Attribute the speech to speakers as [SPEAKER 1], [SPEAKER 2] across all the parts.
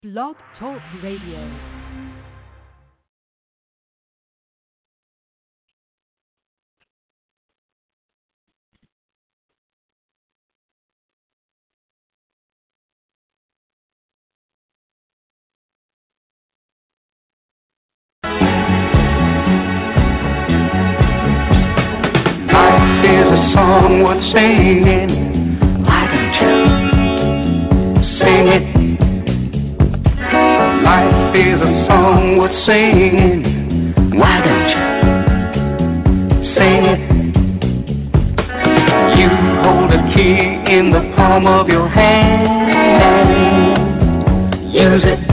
[SPEAKER 1] Blog Talk Radio.
[SPEAKER 2] Life is a song worth singing. Why don't you sing it? Life is a song worth singing. Why don't you sing it? You hold a key in the palm of your hand. Use it.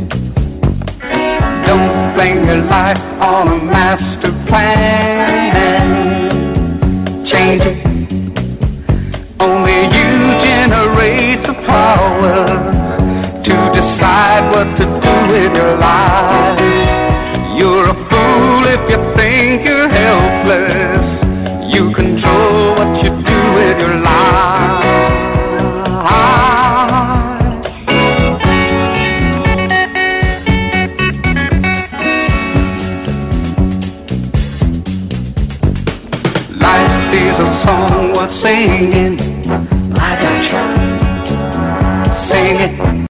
[SPEAKER 2] Don't blame your life on a master plan. Change it. Only you generate the power to decide what to do with your life. You're a fool if you think you're helpless. You control what you do with your life. Life is a song worth singing. Why don't you sing it?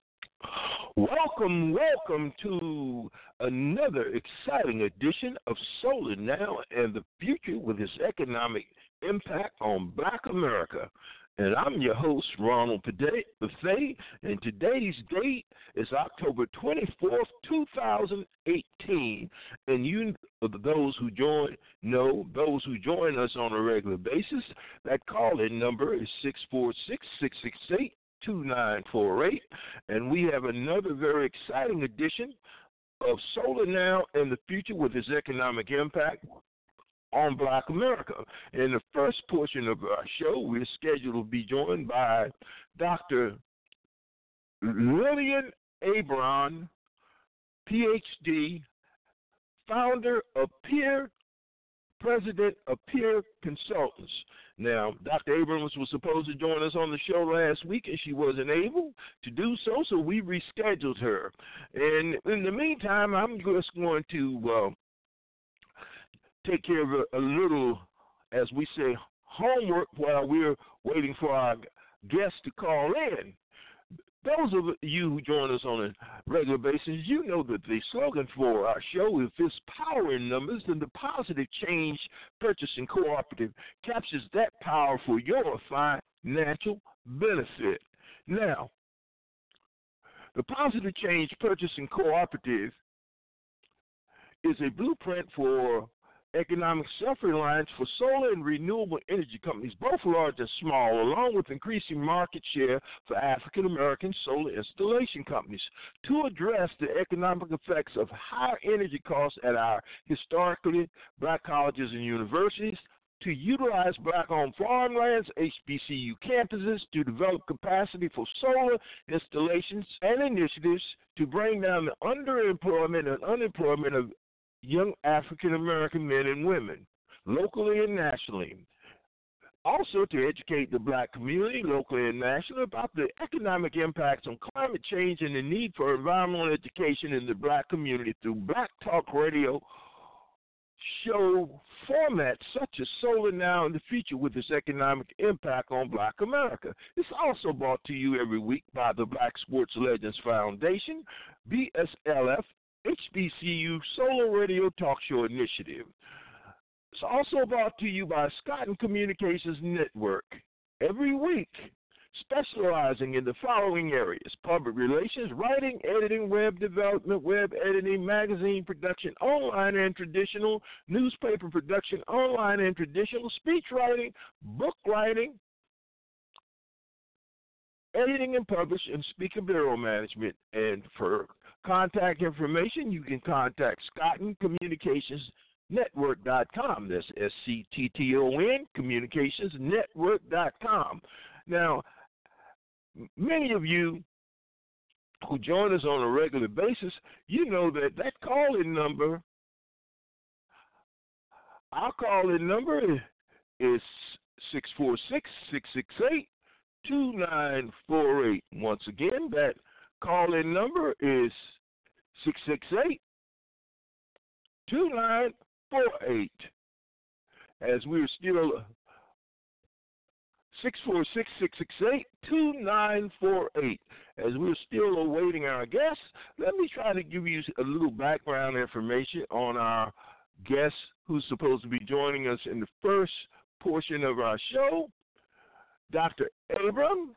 [SPEAKER 3] Welcome to another exciting edition of Solar Now and the Future with its economic impact on Black America. And I'm your host, Ronald Bethea, and today's date is October 24th, 2018. And you, those who join us on a regular basis, that call-in number is 646-668-2948. And we have another very exciting edition of Solar Now and the Future with its economic impact on Black America. In the first portion of our show, we're scheduled to be joined by Dr. Lillian Abron, PhD, founder of President of Peer Consultants. Now, Dr. Abrams was supposed to join us on the show last week, and she wasn't able to do so, so we rescheduled her. And in the meantime, I'm just going to take care of a little, as we say, homework while we're waiting for our guests to call in. Those of you who join us on a regular basis, you know that the slogan for our show, if there's power in numbers, then the Positive Change Purchasing Cooperative captures that power for your financial benefit. Now, the Positive Change Purchasing Cooperative is a blueprint for economic self-reliance for solar and renewable energy companies, both large and small, along with increasing market share for African-American solar installation companies to address the economic effects of higher energy costs at our historically Black colleges and universities, to utilize Black-owned farmlands, HBCU campuses, to develop capacity for solar installations and initiatives to bring down the underemployment and unemployment of young African-American men and women, locally and nationally. Also to educate the Black community, locally and nationally, about the economic impacts on climate change and the need for environmental education in the Black community through Black Talk Radio show formats such as Solar Now and the Future with its economic impact on Black America. It's also brought to you every week by the Black Sports Legends Foundation, BSLF, HBCU Solar Radio Talk Show Initiative. It's also brought to you by Scotton Communications Network every week, specializing in the following areas: public relations, writing, editing, web development, web editing, magazine production, online and traditional, newspaper production, online and traditional, speech writing, book writing, editing and publish, and speaker bureau management. And for contact information, you can contact Scotton Communications Network.com. That's SCTTON, communicationsnetwork.com. Now, many of you who join us on a regular basis, you know that call-in number, our call-in number is 646-668-2948. Once again, that call-in number is 668-2948. As we're still 646-668-2948. As we're still awaiting our guests, let me try to give you a little background information on our guest who's supposed to be joining us in the first portion of our show, Dr. Abram.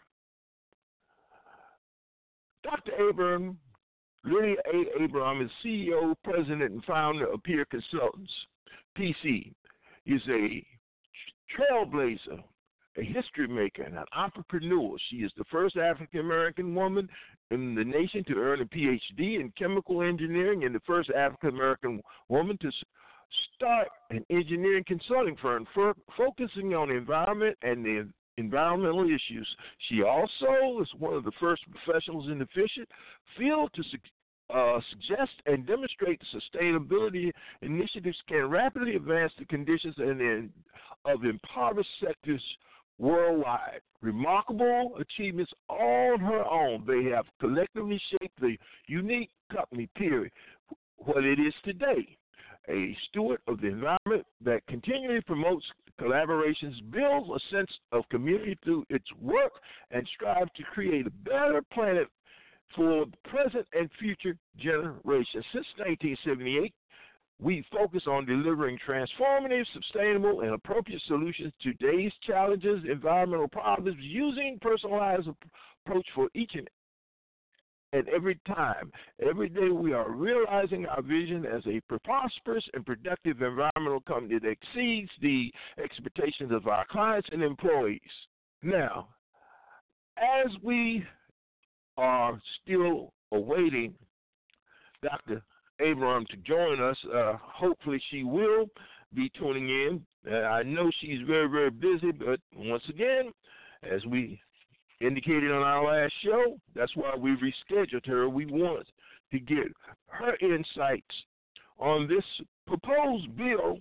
[SPEAKER 3] Dr. Abram, Lydia A. Abram, is CEO, president, and founder of Peer Consultants. PC is a trailblazer, a history maker, and an entrepreneur. She is the first African-American woman in the nation to earn a PhD in chemical engineering and the first African-American woman to start an engineering consulting firm focusing on environment and the environmental issues. She also is one of the first professionals in the field to suggest and demonstrate sustainability initiatives can rapidly advance the conditions of impoverished sectors worldwide. Remarkable achievements on her own. They have collectively shaped the unique company, period, what it is today. A steward of the environment that continually promotes collaborations, builds a sense of community through its work, and strives to create a better planet for the present and future generations. Since 1978, we focus on delivering transformative, sustainable, and appropriate solutions to today's challenges, environmental problems, using personalized approach for each and every time. Every day we are realizing our vision as a prosperous and productive environmental company that exceeds the expectations of our clients and employees. Now, as we are still awaiting Dr. Abram to join us, hopefully she will be tuning in. I know she's very, very busy, but once again, as we indicated on our last show, that's why we rescheduled her. We want to get her insights on this proposed bill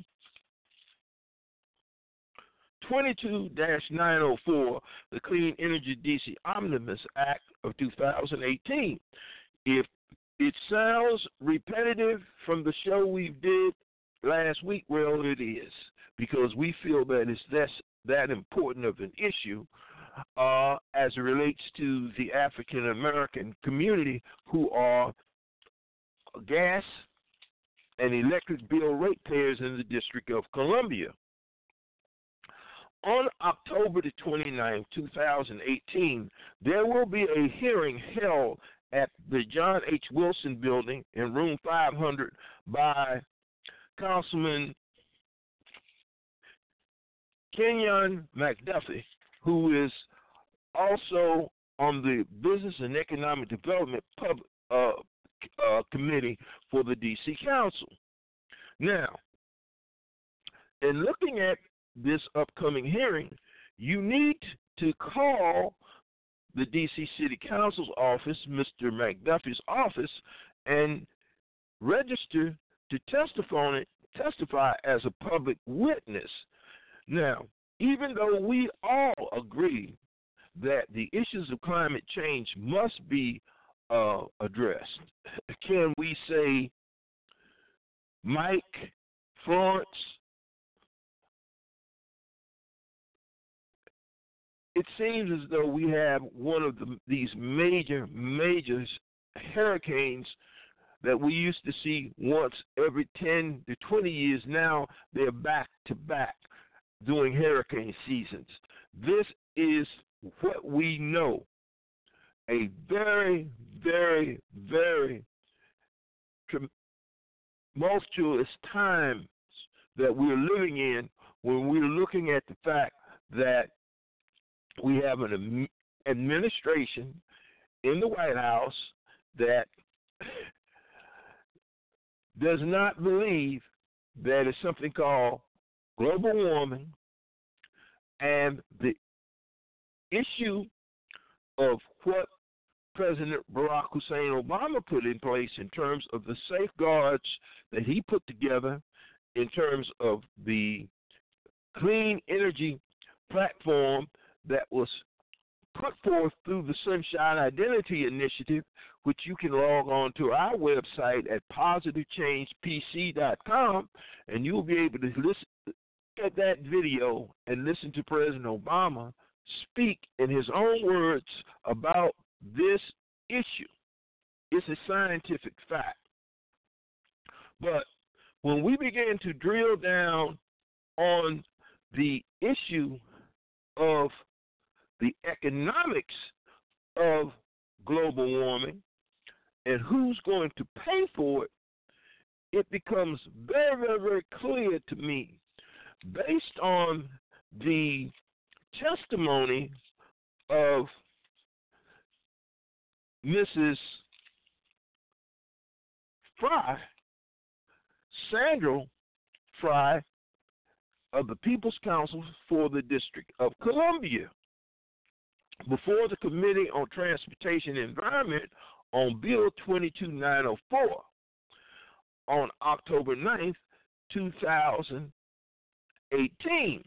[SPEAKER 3] 22-904, the Clean Energy DC Omnibus Act of 2018. If it sounds repetitive from the show we did last week, well, it is, because we feel that it's that important of an issue as it relates to the African American community who are gas and electric bill ratepayers in the District of Columbia. On October the 29th, 2018, there will be a hearing held at the John H. Wilson Building in room 500 by Councilman Kenyon McDuffie, who is also on the Business and Economic Development Committee for the D.C. Council. Now, in looking at this upcoming hearing, you need to call the D.C. City Council's office, Mr. McDuffie's office, and register to testify as a public witness. Now, even though we all agree that the issues of climate change must be addressed, can we say, Mike, Florence, it seems as though we have one of these major hurricanes that we used to see once every 10 to 20 years. Now they're back to back during hurricane seasons. This is what we know, a very, very, very tumultuous times that we're living in when we're looking at the fact that we have an administration in the White House that does not believe that it's something called global warming, and the issue of what President Barack Hussein Obama put in place in terms of the safeguards that he put together in terms of the clean energy platform that was put forth through the Sunshine Identity Initiative, which you can log on to our website at positivechangepc.com, and you'll be able to listen at that video and listen to President Obama speak in his own words about this issue. It's a scientific fact. But when we begin to drill down on the issue of the economics of global warming and who's going to pay for it, it becomes very, very, very clear to me, based on the testimony of Mrs. Fry, Sandra Fry, of the People's Council for the District of Columbia, before the Committee on Transportation and Environment on Bill 22904 on October 9th, 2018.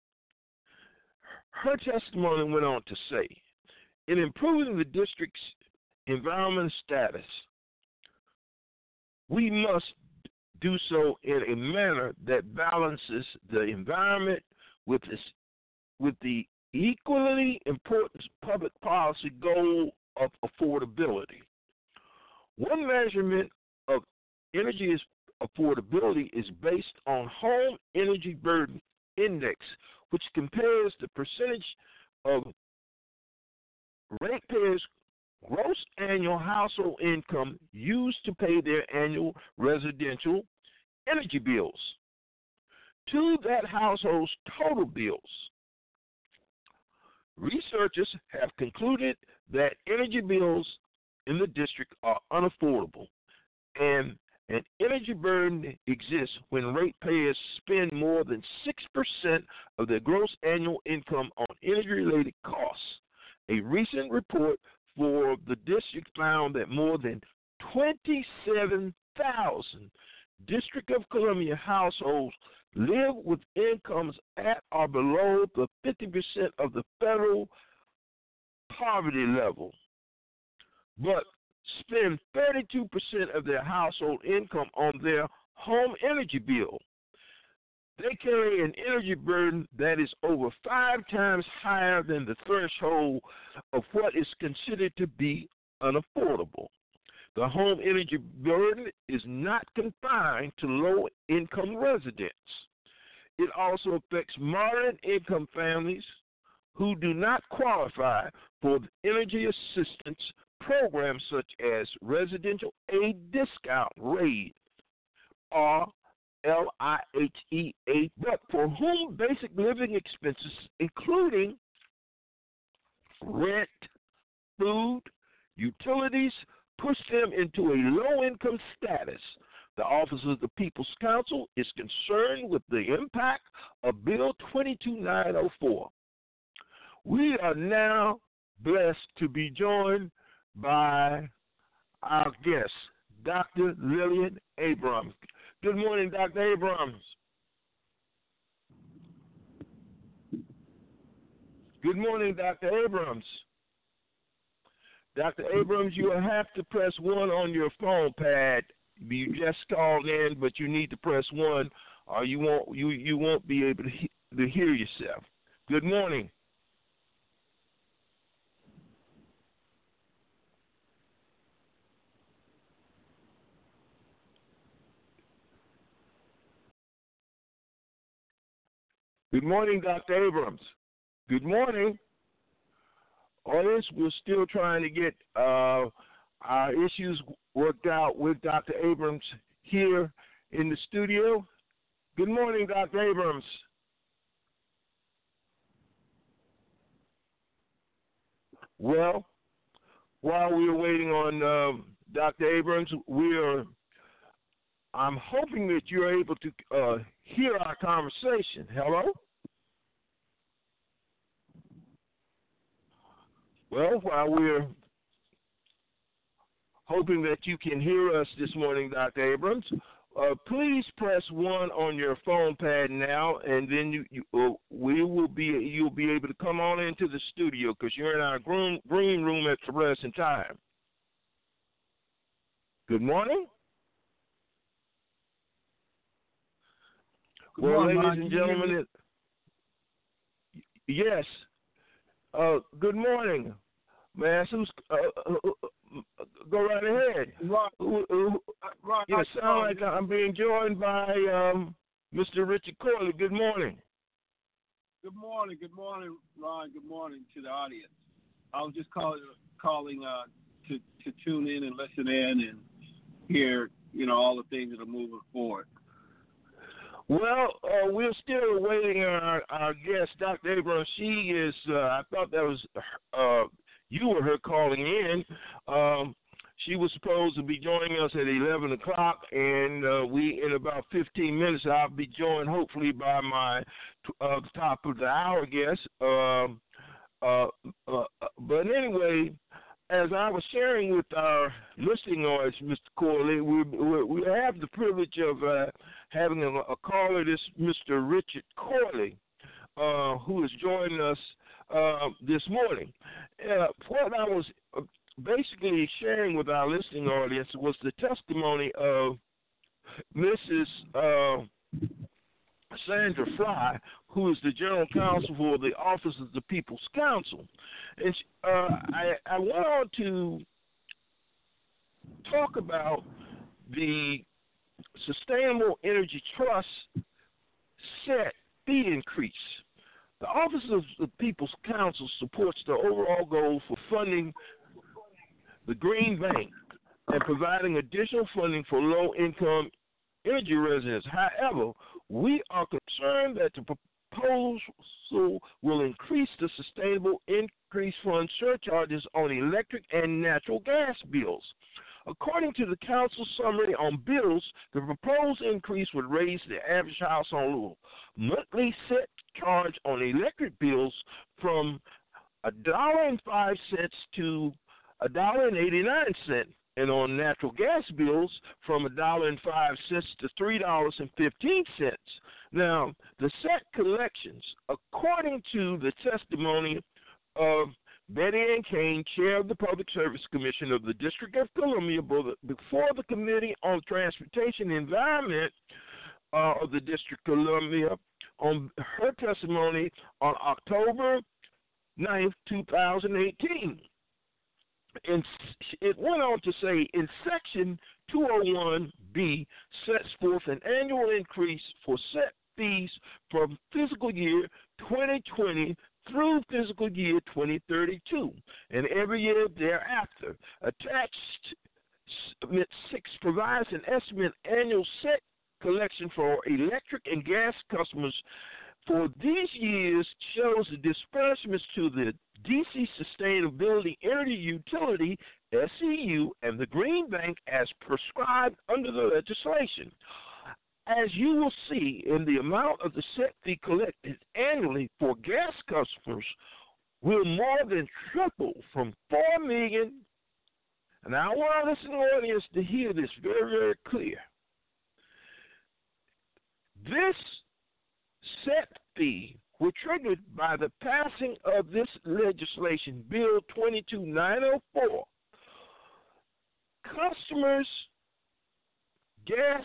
[SPEAKER 3] Her testimony went on to say, in improving the district's environmental status, we must do so in a manner that balances the environment with the equally important public policy goal of affordability. One measurement of energy affordability is based on Home Energy Burden Index, which compares the percentage of ratepayers' gross annual household income used to pay their annual residential energy bills to that household's total bills. Researchers have concluded that energy bills in the district are unaffordable, and an energy burden exists when ratepayers spend more than 6% of their gross annual income on energy-related costs. A recent report for the district found that more than 27,000 District of Columbia households live with incomes at or below the 50% of the federal poverty level, but spend 32% of their household income on their home energy bill. They carry an energy burden that is over 5 times higher than the threshold of what is considered to be unaffordable. The home energy burden is not confined to low-income residents. It also affects moderate-income families who do not qualify for the energy assistance programs such as Residential Aid Discount Rate, or LIHEA, but for whom basic living expenses, including rent, food, utilities, push them into a low-income status. The Office of the People's Council is concerned with the impact of Bill 22904. We are now blessed to be joined by our guest, Dr. Lillian Abrams. Good morning, Dr. Abrams. Good morning, Dr. Abrams. Dr. Abrams, you will have to press 1 on your phone pad. You just called in, but you need to press 1, or you won't be able to hear yourself. Good morning. Good morning, Dr. Abrams. Good morning. Audience, we're still trying to get our issues worked out with Dr. Abrams here in the studio. Good morning, Dr. Abrams. Well, while we are waiting on Dr. Abrams, I'm hoping that you're able to hear our conversation. Hello? Well, while we're hoping that you can hear us this morning, Dr. Abrams, Please press 1 on your phone pad now, and then you'll be able to come on into the studio because you're in our green room at the present time. Good morning.
[SPEAKER 4] Good morning,
[SPEAKER 3] ladies and gentlemen, yes. Good morning, man. Go right ahead.
[SPEAKER 4] Right.
[SPEAKER 3] Yes, sound like I'm being joined by Mr. Richard Corley. Good morning.
[SPEAKER 4] Good morning, Ron. Good morning to the audience. I was just calling to tune in and listen in and hear, all the things that are moving forward.
[SPEAKER 3] Well, we're still awaiting our guest, Dr. Abrams. She is, I thought that was you or her calling in. She was supposed to be joining us at 11 o'clock, and in about 15 minutes, I'll be joined hopefully by my top of the hour guest. But anyway, as I was sharing with our listening audience, Mr. Corley, we have the privilege of having a caller, this Mr. Richard Corley, who is joining us this morning. What I was basically sharing with our listening audience was the testimony of Mrs. Sandra Fry, who is the General Counsel for the Office of the People's Counsel. And I went on to talk about the Sustainable Energy Trust set fee increase. The Office of the People's Counsel supports the overall goal for funding the Green Bank and providing additional funding for low-income energy residents. However, we are concerned that the proposal will increase the Sustainable Increase Fund surcharges on electric and natural gas bills. According to the Council summary on bills, the proposed increase would raise the average household monthly set charge on electric bills from $1.05 to $1.89, and on natural gas bills from $1.05 to $3.15. Now, the set collections, according to the testimony of Betty Ann Kane, chair of the Public Service Commission of the District of Columbia, before the Committee on Transportation and Environment of the District of Columbia, on her testimony on October 9th, 2018. And it went on to say, in Section 201B sets forth an annual increase for set fees from fiscal year 2020 through fiscal year 2032, and every year thereafter. Attached 6 provides an estimated annual set collection for electric and gas customers for these years, shows the disbursements to the D.C. Sustainability Energy Utility, SEU, and the Green Bank as prescribed under the legislation. As you will see, in the amount of the set fee collected annually for gas customers will more than triple from $4 million. And I want our listening audience to hear this very, very clear. This set fee were triggered by the passing of this legislation, Bill 22904. Customers' gas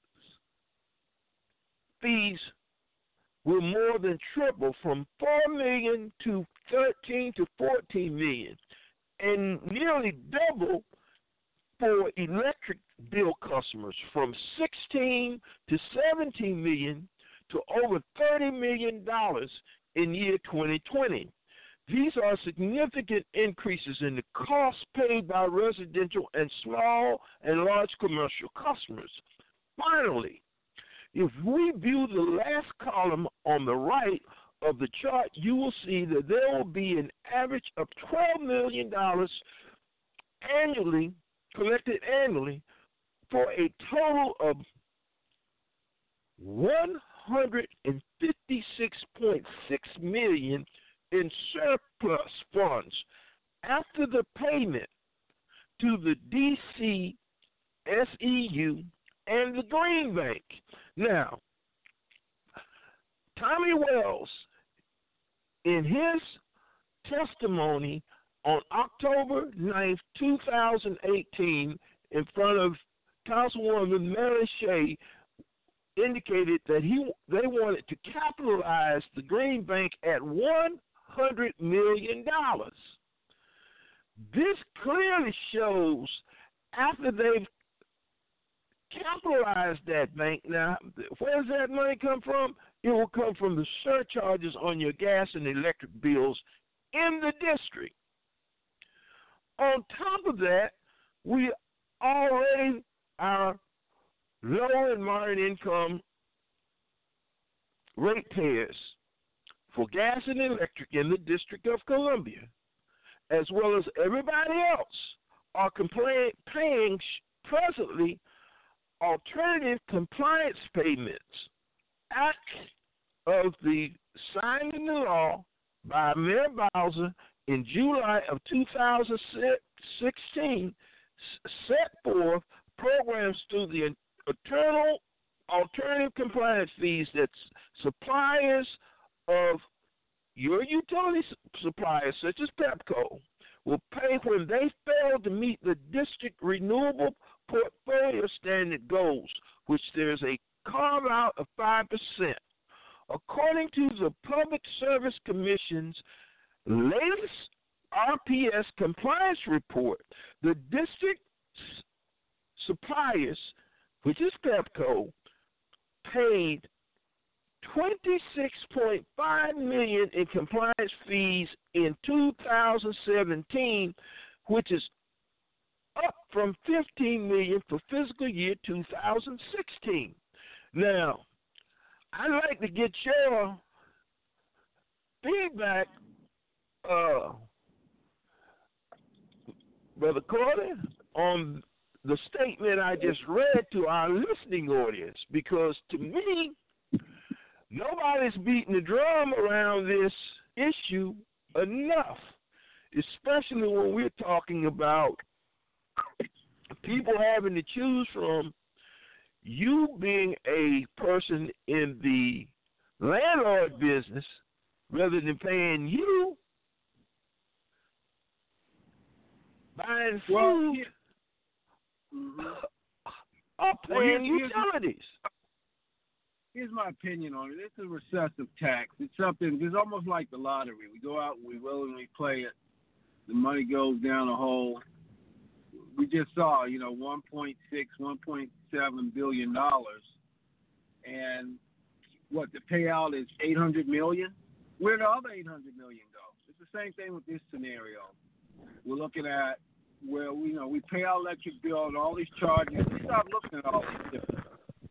[SPEAKER 3] fees will more than triple from $4 million to $13 to $14 million, and nearly double for electric bill customers from $16 to $17 million to over $30 million in year 2020. These are significant increases in the costs paid by residential and small and large commercial customers. Finally, if we view the last column on the right of the chart, you will see that there will be an average of $12 million annually, collected annually, for a total of $156.6 million in surplus funds after the payment to the D.C. SEU and the Green Bank. Now, Tommy Wells, in his testimony on October 9th, 2018, in front of Councilwoman Mary Shea, indicated that they wanted to capitalize the Green Bank at $100 million. This clearly shows after they've capitalized that bank, now, where does that money come from? It will come from the surcharges on your gas and electric bills in the district. On top of that, we already are low and moderate income ratepayers for gas and electric in the District of Columbia, as well as everybody else are paying presently alternative compliance payments. Act of the signing the law by Mayor Bowser in July of 2016 set forth programs through the eternal alternative compliance fees that suppliers of your utility suppliers, such as Pepco, will pay when they fail to meet the district renewable portfolio standard goals, which there's a carve-out of 5%. According to the Public Service Commission's latest RPS compliance report, the district suppliers, which is Pepco, paid $26.5 million in compliance fees in 2017, which is up from $15 million for fiscal year 2016. Now, I'd like to get your feedback, Brother Corley, on the statement I just read to our listening audience, because to me, nobody's beating the drum around this issue enough, especially when we're talking about people having to choose from you being a person in the landlord business rather than paying you, buying food, or paying utilities.
[SPEAKER 4] Here's my opinion on it. It's a recessive tax. It's something, it's almost like the lottery. We go out and we willingly play it. The money goes down a hole. We just saw, $1.7 billion. And what, the payout is $800 million? Where the other $800 million go? It's the same thing with this scenario. We're looking at where, we pay our electric bill and all these charges. We start looking at all these different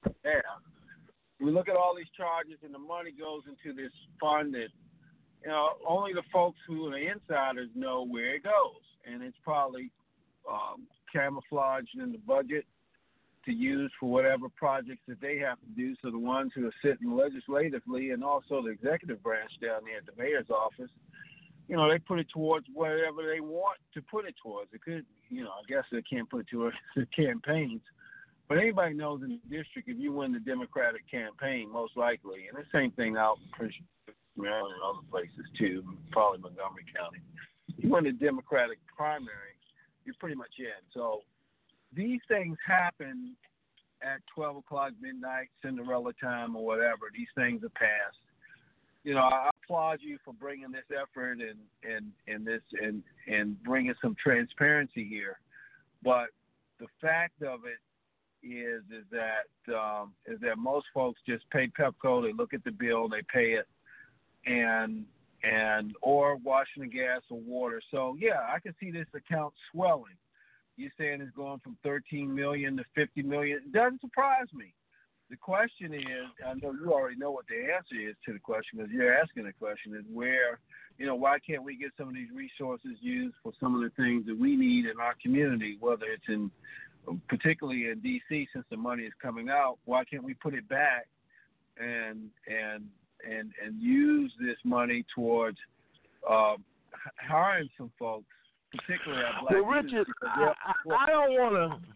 [SPEAKER 4] we look at all these charges, and the money goes into this fund that, only the folks who are the insiders know where it goes. And it's probably camouflaged in the budget to use for whatever projects that they have to do. So the ones who are sitting legislatively and also the executive branch down there at the mayor's office, they put it towards whatever they want to put it towards. It could, I guess they can't put it towards the campaigns. But anybody knows in the district, if you win the Democratic campaign, most likely, and the same thing out in Maryland and other places too, probably Montgomery County, you win the Democratic primary, you're pretty much in. So these things happen at 12 o'clock midnight, Cinderella time or whatever. These things are passed. I applaud you for bringing this effort and bringing some transparency here. But the fact of it is that most folks just pay Pepco. They look at the bill, they pay it, or washing the gas or water. So yeah, I can see this account swelling. You're saying it's going from 13 million to 50 million. It doesn't surprise me. The question is, I know you already know what the answer is to the question, because you're asking the question, is where, why can't we get some of these resources used for some of the things that we need in our community, whether it's particularly in D.C., since the money is coming out, why can't we put it back and use this money towards hiring some folks, particularly our black
[SPEAKER 3] Richard, I don't want to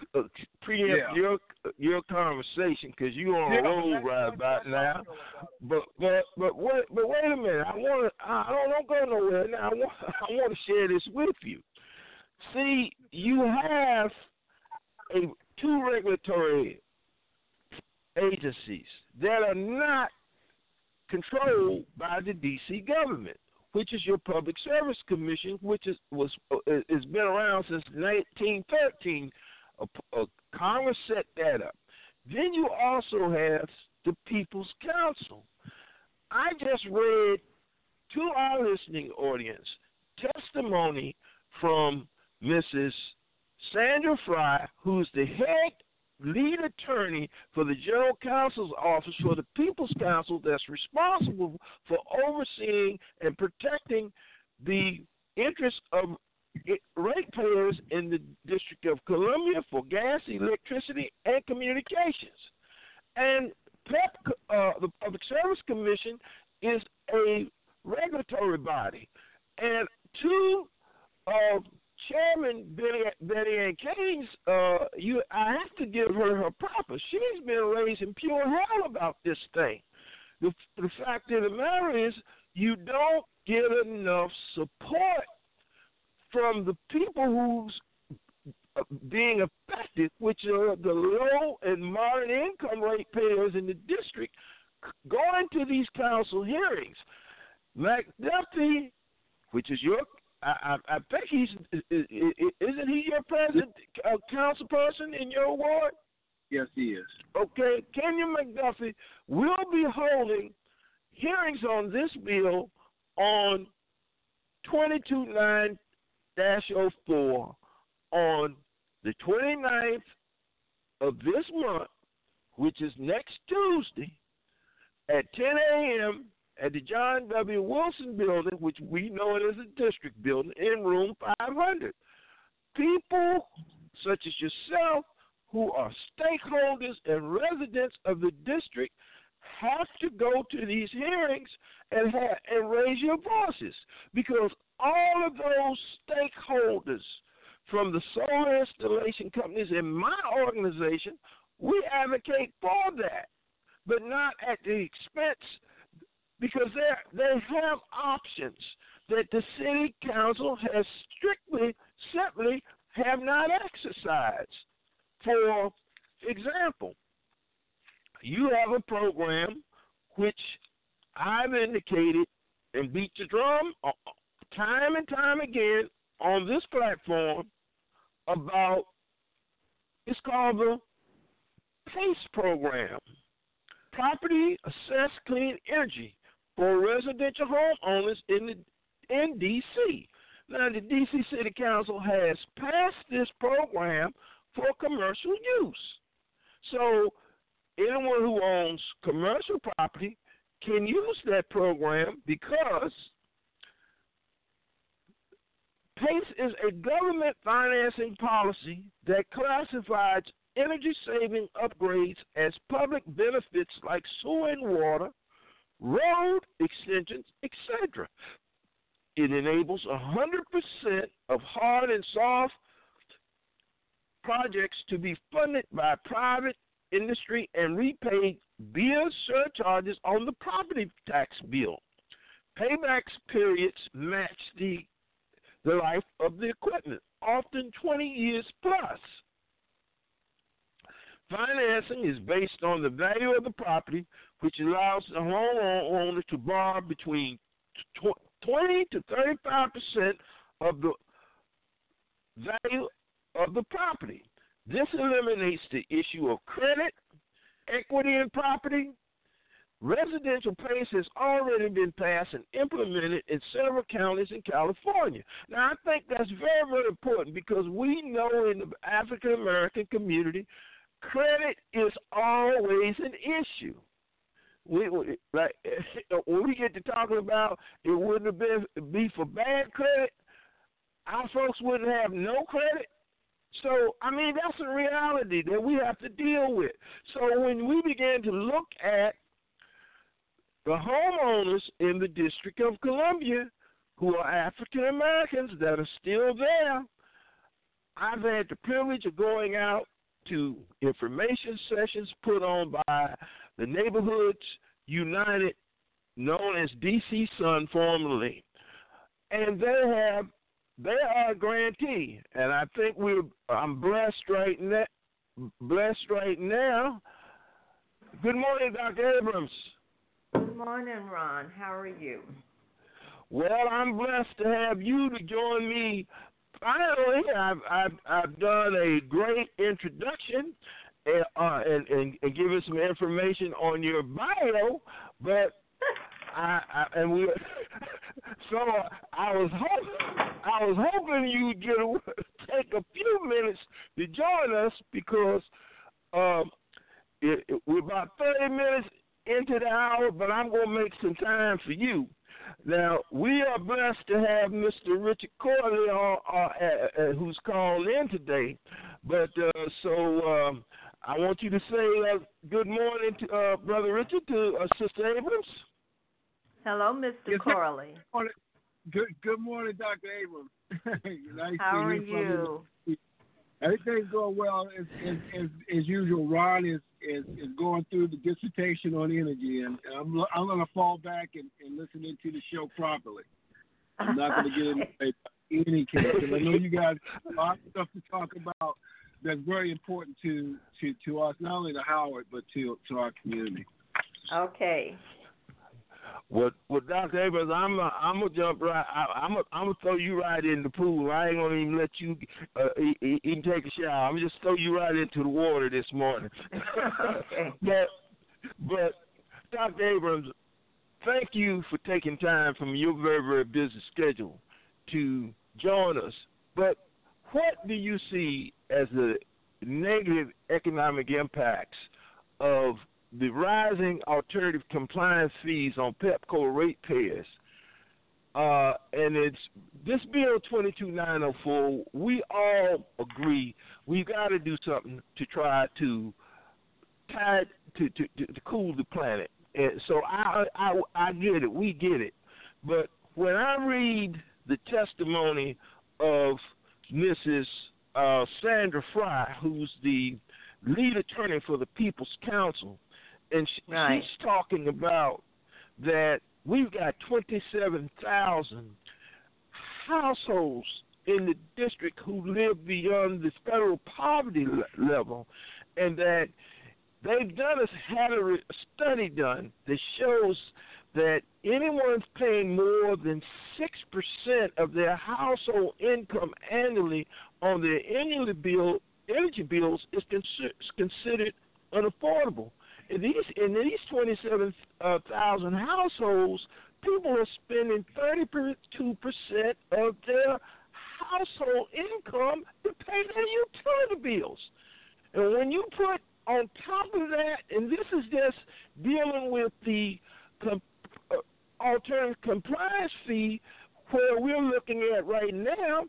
[SPEAKER 3] preempt your conversation because you're on a roll right about now. But wait a minute. Don't go nowhere now. I want to share this with you. See, you have two regulatory agencies that are not controlled by the D.C. government, which is your Public Service Commission, which has been around since 1913. Congress set that up. Then you also have the People's Council. I just read to our listening audience testimony from Mrs. Sandra Fry, who's the head lead attorney for the General Counsel's Office for the People's Council that's responsible for overseeing and protecting the interests of ratepayers in the District of Columbia for gas, electricity, and communications. And PEP, the Public Service Commission, is a regulatory body. And two of Chairman Betty Ann King's, I have to give her proper. She's been raising pure hell about this thing. The fact of the matter is, you don't get enough support from the people who's being affected, which are the low and moderate income ratepayers in the district, going to these council hearings. McDuffie, which is your I think isn't he your president, council person in your ward?
[SPEAKER 4] Yes, he is.
[SPEAKER 3] Okay, Kenyon McDuffie will be holding hearings on this bill on 229-04 on the 29th of this month, which is next Tuesday at 10 a.m. at the John W. Wilson building, which we know it as a district building, in room 500. People such as yourself who are stakeholders and residents of the district have to go to these hearings and raise your voices, because all of those stakeholders from the solar installation companies in my organization, we advocate for that, but not at the expense, because they have options that the city council has simply have not exercised. For example, you have a program which I've indicated and beat the drum time and time again on this platform about, it's called the PACE program, Property Assessed Clean Energy for residential homeowners in D.C. Now, the D.C. City Council has passed this program for commercial use. So anyone who owns commercial property can use that program, because PACE is a government financing policy that classifies energy-saving upgrades as public benefits like sewer and water, road extensions, etc. It enables 100% of hard and soft projects to be funded by private industry and repaid via surcharges on the property tax bill. Payback periods match the life of the equipment, often 20 years plus. Financing is based on the value of the property, which allows the homeowner to borrow between 20 to 35% of the value of the property. This eliminates the issue of credit, equity in property. Residential PACE has already been passed and implemented in several counties in California. Now, I think that's very, very important, because we know in the African American community, credit is always an issue. When we get to talking about it wouldn't have be for bad credit, our folks wouldn't have no credit. So, I mean, that's a reality that we have to deal with. So when we begin to look at the homeowners in the District of Columbia who are African Americans that are still there, I've had the privilege of going out to information sessions put on by the Neighborhoods United, known as DC Sun formerly, and they are a grantee, and I think I'm blessed right now. Good morning, Dr. Abrams.
[SPEAKER 5] Good morning, Ron. How are you?
[SPEAKER 3] Well, I'm blessed to have you to join me. Finally, I've done a great introduction and given some information on your bio, but I was hoping you'd take a few minutes to join us because we're about 30 minutes into the hour, but I'm going to make some time for you. Now, we are blessed to have Mr. Richard Corley who's called in today. But I want you to say good morning to Brother Richard, to Sister Abrams.
[SPEAKER 5] Hello, Mr. Corley.
[SPEAKER 4] Good morning, Dr. Abrams. Nice
[SPEAKER 5] How
[SPEAKER 4] to
[SPEAKER 5] are
[SPEAKER 4] hear from
[SPEAKER 5] you?
[SPEAKER 4] Everything's going well as usual. Ron is going through the dissertation on energy, and I'm going to fall back and listen into the show properly. I'm not going to get into any case, because I know you guys have a lot of stuff to talk about that's very important to us, not only to Howard, but to our community.
[SPEAKER 5] Okay.
[SPEAKER 3] Well, Dr. Abrams, I'm gonna jump right. I'm gonna throw you right in the pool. I ain't gonna even let you even take a shower. I'm gonna just throw you right into the water this morning.
[SPEAKER 5] Okay.
[SPEAKER 3] But Dr. Abrams, thank you for taking time from your very, very busy schedule to join us. But what do you see as the negative economic impacts of the rising alternative compliance fees on PEPCO ratepayers? And it's this bill 22904. We all agree we've got to do something to try to cool the planet. And so I get it. We get it. But when I read the testimony of Mrs. Sandra Fry, who's the lead attorney for the People's Council, and
[SPEAKER 5] right.
[SPEAKER 3] She's talking about that we've got 27,000 households in the district who live beyond the federal poverty level, and that they've had a study done that shows that anyone's paying more than 6% of their household income annually on their energy bills is considered unaffordable. In these 27,000 households, people are spending 32% of their household income to pay their utility bills. And when you put on top of that, and this is just dealing with the alternative compliance fee, where we're looking at right now,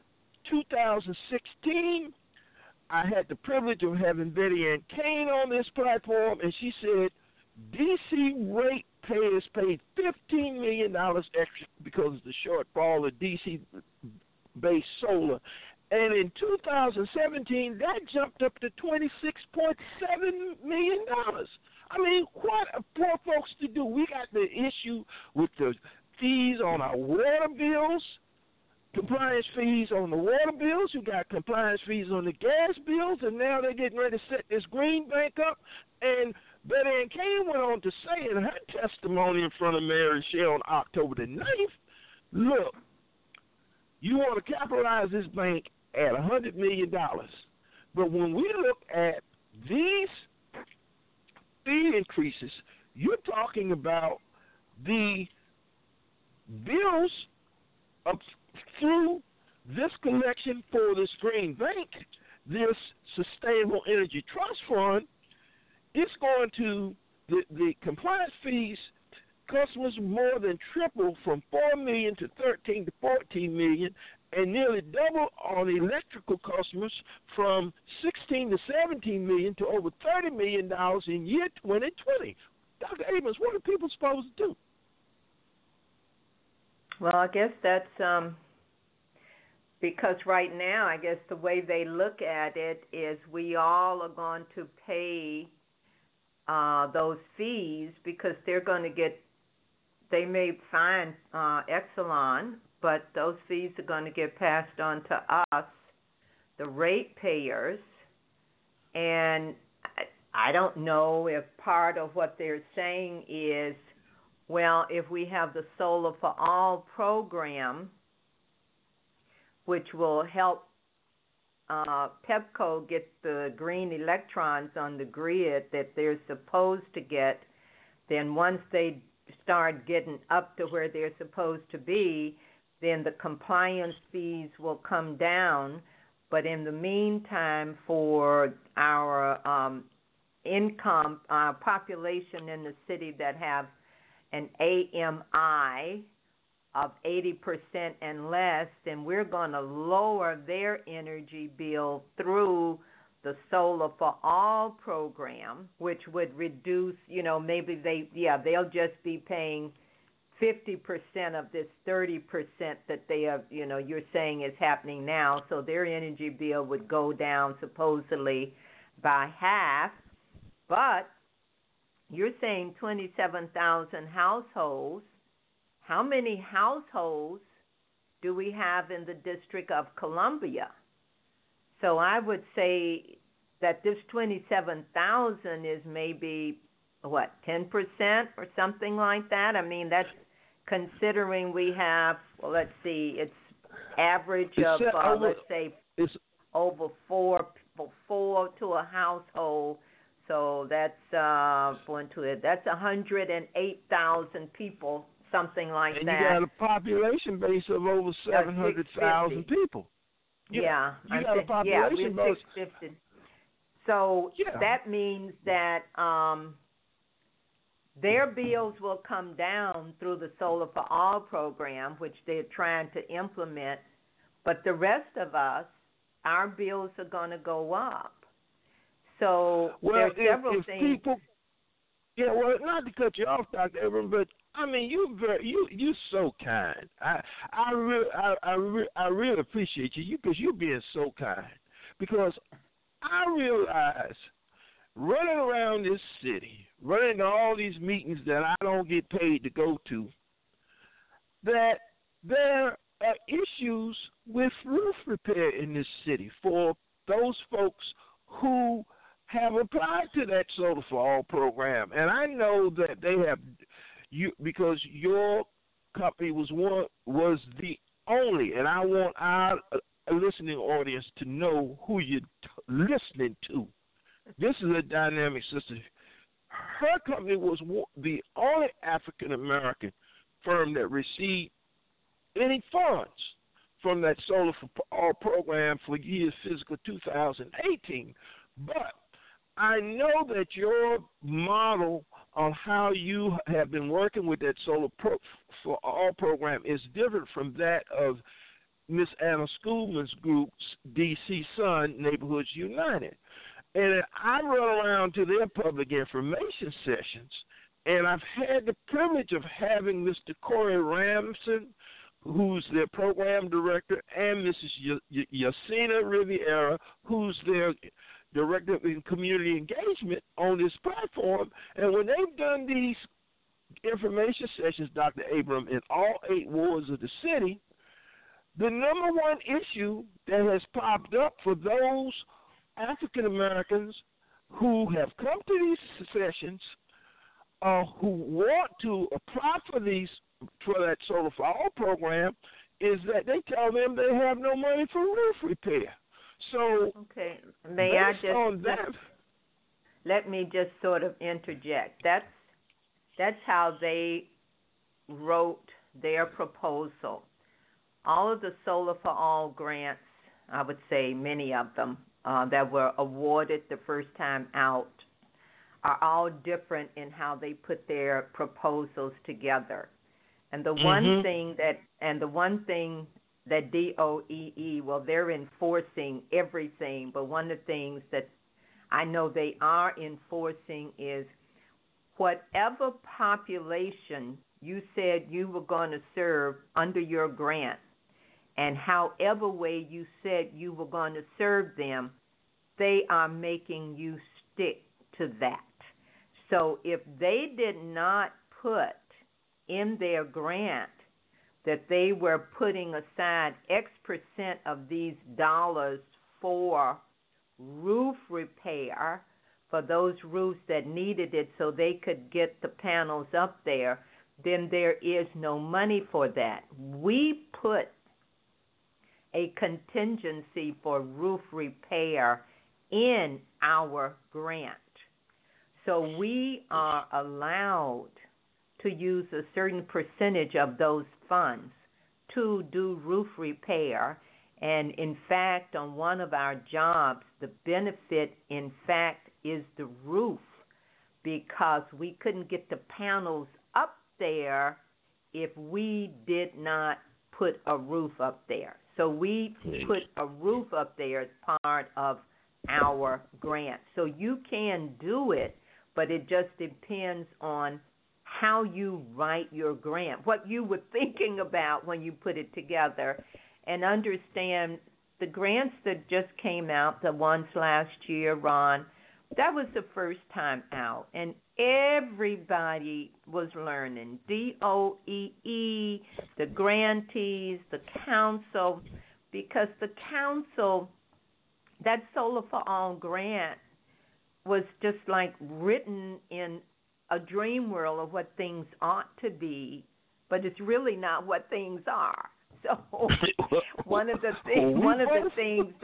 [SPEAKER 3] 2016, I had the privilege of having Betty Ann Kane on this platform, and she said D.C. ratepayers paid $15 million extra because of the shortfall of D.C.-based solar. And in 2017, that jumped up to $26.7 million. I mean, what are poor folks to do? We got the issue with the fees on our water bills, compliance fees on the water bills. You got compliance fees on the gas bills, and now they're getting ready to set this green bank up. And Betty Ann Kane went on to say in her testimony in front of Mary Shea on October the 9th, look, you want to capitalize this bank at $100 million. But when we look at these fee increases, you're talking about the bills up through this collection for this green bank, this Sustainable Energy Trust Fund. It's going to, the compliance fees, customers more than triple from $4 million to $13 to $14 million, and nearly double on electrical customers from $16 to $17 million to over $30 million in year 2020. Dr. Abrams, what are people supposed to do?
[SPEAKER 5] Well, I guess that's Because right now, I guess the way they look at it is we all are going to pay those fees because they're going to get, they may fine Exelon, but those fees are going to get passed on to us, the ratepayers. And I don't know if part of what they're saying is, well, if we have the Solar for All program, which will help Pepco get the green electrons on the grid that they're supposed to get, then once they start getting up to where they're supposed to be, then the compliance fees will come down. But in the meantime, for our income, population in the city that have an AMI of 80% and less, then we're going to lower their energy bill through the Solar for All program, which would reduce, maybe they'll just be paying 50% of this 30% that they have, you're saying is happening now. So their energy bill would go down supposedly by half. But you're saying 27,000 households. How many households do we have in the District of Columbia? So I would say that this 27,000 is maybe, 10% or something like that? I mean, that's considering we have, let's see, it's average of, let's say, over four to a household. So that's that's 108,000 people. Something like
[SPEAKER 3] and
[SPEAKER 5] that.
[SPEAKER 3] And you got a population base of over 700,000 people.
[SPEAKER 5] Yeah.
[SPEAKER 3] You got a population base.
[SPEAKER 5] 650. So that means that their bills will come down through the Solar for All program, which they're trying to implement, but the rest of us, our bills are going to go up. So there's several things.
[SPEAKER 3] People, not to cut you off, Dr. Abrams, but I mean, you're so kind. I really appreciate you because you're being so kind. Because I realize running around this city, running to all these meetings that I don't get paid to go to, that there are issues with roof repair in this city for those folks who have applied to that Solar for All program. And I know that they have because your company was the only, and I want our listening audience to know who you're listening to. This is a dynamic sister. Her company was the only African American firm that received any funds from that Solar for All program for years fiscal 2018. But I know that your model on how you have been working with that Solar for All program is different from that of Miss Anna Schoolman's group's DC Sun Neighborhoods United. And I run around to their public information sessions, and I've had the privilege of having Mr. Corey Ramson, who's their program director, and Mrs. Yacina Riviera, who's their director in community engagement on this platform. And when they've done these information sessions, Dr. Abram, in all 8 wards of the city, the number one issue that has popped up for those African Americans who have come to these sessions, who want to apply for that Solar for All program, is that they tell them they have no money for roof repair. So,
[SPEAKER 5] okay, may I just let me just sort of interject. That's how they wrote their proposal. All of the Solar for All grants, I would say many of them that were awarded the first time out, are all different in how they put their proposals together. And the one thing that DOEE, well, they're enforcing everything, but one of the things that I know they are enforcing is whatever population you said you were going to serve under your grant, and however way you said you were going to serve them, they are making you stick to that. So if they did not put in their grant that they were putting aside X% of these dollars for roof repair, for those roofs that needed it so they could get the panels up there, then there is no money for that. We put a contingency for roof repair in our grant. So we are allowed to use a certain percentage of those funds to do roof repair. And in fact, on one of our jobs, the benefit, in fact, is the roof, because we couldn't get the panels up there if we did not put a roof up there. So we put a roof up there as part of our grant. So you can do it, but it just depends on how you write your grant, what you were thinking about when you put it together. And understand the grants that just came out, the ones last year, Ron, that was the first time out. And everybody was learning. DOEE, the grantees, the council, because the council, that Solar for All grant was just like written in a dream world of what things ought to be, but it's really not what things are. So one of the things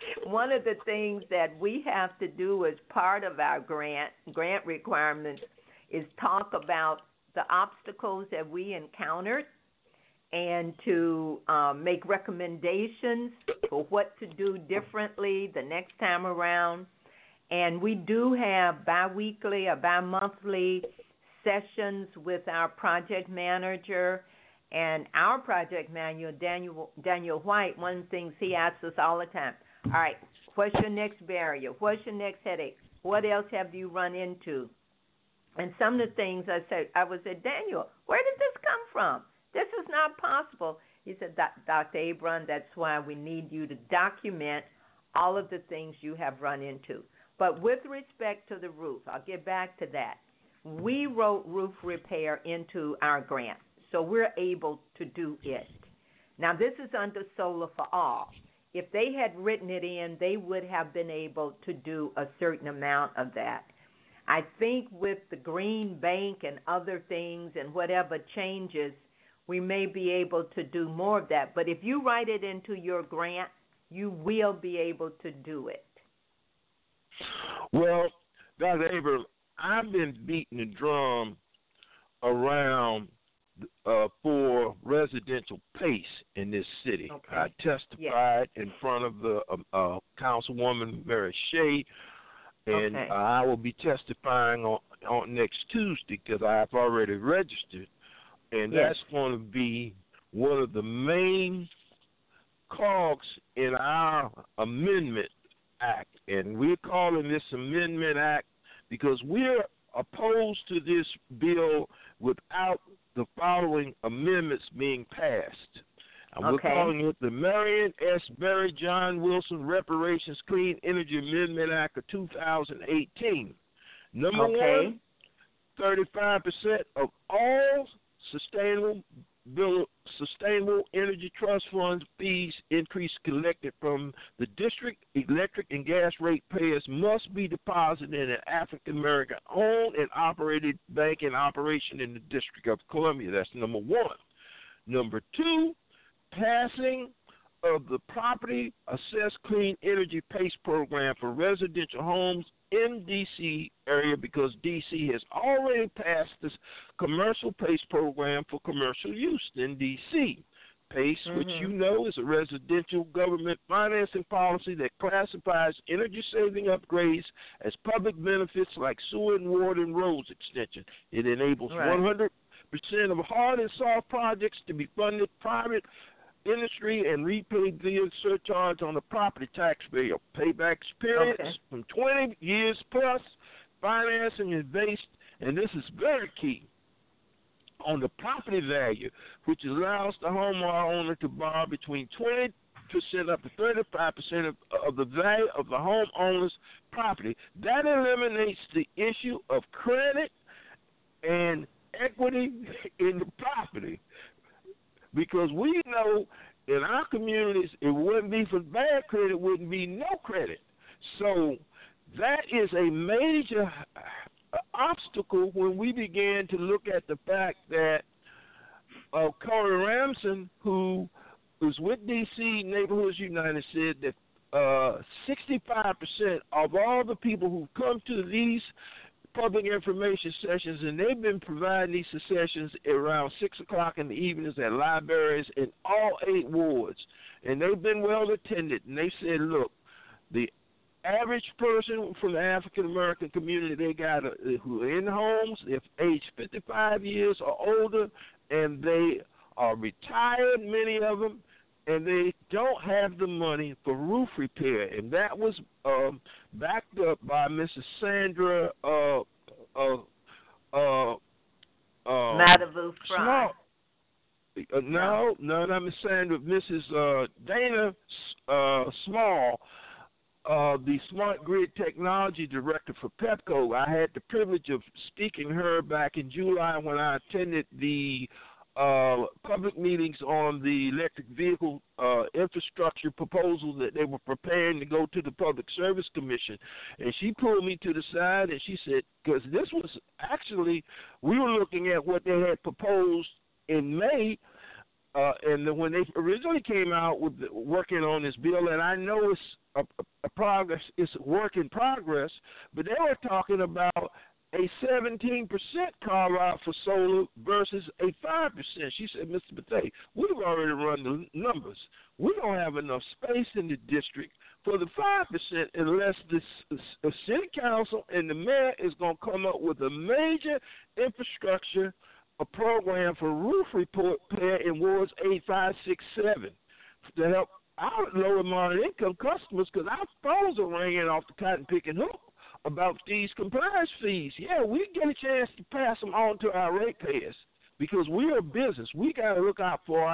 [SPEAKER 5] that we have to do as part of our grant requirements is talk about the obstacles that we encountered and to make recommendations for what to do differently the next time around. And we do have biweekly or bi-monthly sessions with our project manager. And our project manager, Daniel White, one of the things he asks us all the time, all right, what's your next barrier? What's your next headache? What else have you run into? And some of the things I would say, Daniel, where did this come from? This is not possible. He said, Dr. Abram, that's why we need you to document all of the things you have run into. But with respect to the roof, I'll get back to that. We wrote roof repair into our grant, so we're able to do it. Now, this is under Solar for All. If they had written it in, they would have been able to do a certain amount of that. I think with the Green Bank and other things and whatever changes, we may be able to do more of that. But if you write it into your grant, you will be able to do it.
[SPEAKER 3] Well, Dr. Abram, I've been beating the drum around for residential PACE in this city.
[SPEAKER 5] Okay.
[SPEAKER 3] I testified in front of the Councilwoman Mary Shea, and I will be testifying on next Tuesday because I've already registered, and that's going to be one of the main cogs in our amendment act, and we're calling this Amendment Act because we're opposed to this bill without the following amendments being passed. And we're calling it the Marion S. Berry John Wilson Reparations Clean Energy Amendment Act of 2018. Number one, 35% of all sustainable energy trust funds fees increase collected from the district electric and gas rate payers must be deposited in an African American owned and operated banking operation in the District of Columbia. That's number one. Number two, passing of the Property Assessed Clean Energy PACE program for residential homes in D.C. area, because D.C. has already passed this commercial PACE program for commercial use in D.C. PACE, which you know is a residential government financing policy that classifies energy-saving upgrades as public benefits like sewer and water and roads extension. It enables 100% of hard and soft projects to be funded private industry and repaid via surcharge on the property tax bill. Payback periods from 20 years plus. Financing is based, and this is very key, on the property value, which allows the homeowner to borrow between 20% up to 35% of the value of the homeowner's property. That eliminates the issue of credit and equity in the property, because we know in our communities, it wouldn't be for bad credit, it wouldn't be no credit. So that is a major obstacle when we began to look at the fact that Corey Ramson, who was with D.C. Neighborhoods United, said that 65% of all the people who come to these public information sessions, and they've been providing these sessions around 6 o'clock in the evenings at libraries in all 8 wards, and they've been well attended, and they said, look, the average person from the African American community, they got who are in homes, if age 55 years or older, and they are retired, many of them, and they don't have the money for roof repair. And that was backed up by Mrs. Sandra
[SPEAKER 5] Madavu Fry.
[SPEAKER 3] No, not Miss Sandra. Mrs. Dana Small, the Smart Grid Technology Director for Pepco. I had the privilege of speaking to her back in July when I attended the public meetings on the electric vehicle infrastructure proposal that they were preparing to go to the Public Service Commission. And she pulled me to the side and she said, because this was actually, we were looking at what they had proposed in May, and when they originally came out with working on this bill, and I know it's a progress, it's a work in progress, but they were talking about a 17% carve out for solar versus a 5%. She said, Mr. Bethea, we've already run the numbers. We don't have enough space in the district for the 5% unless the city council and the mayor is going to come up with a major infrastructure, a program for roof repair in wards 8, 5, 6, 7 to help our low and moderate income customers, because our phones are ringing off the cotton picking hook about these compliance fees. Yeah, we get a chance to pass them on to our ratepayers because we're a business. We got to look out for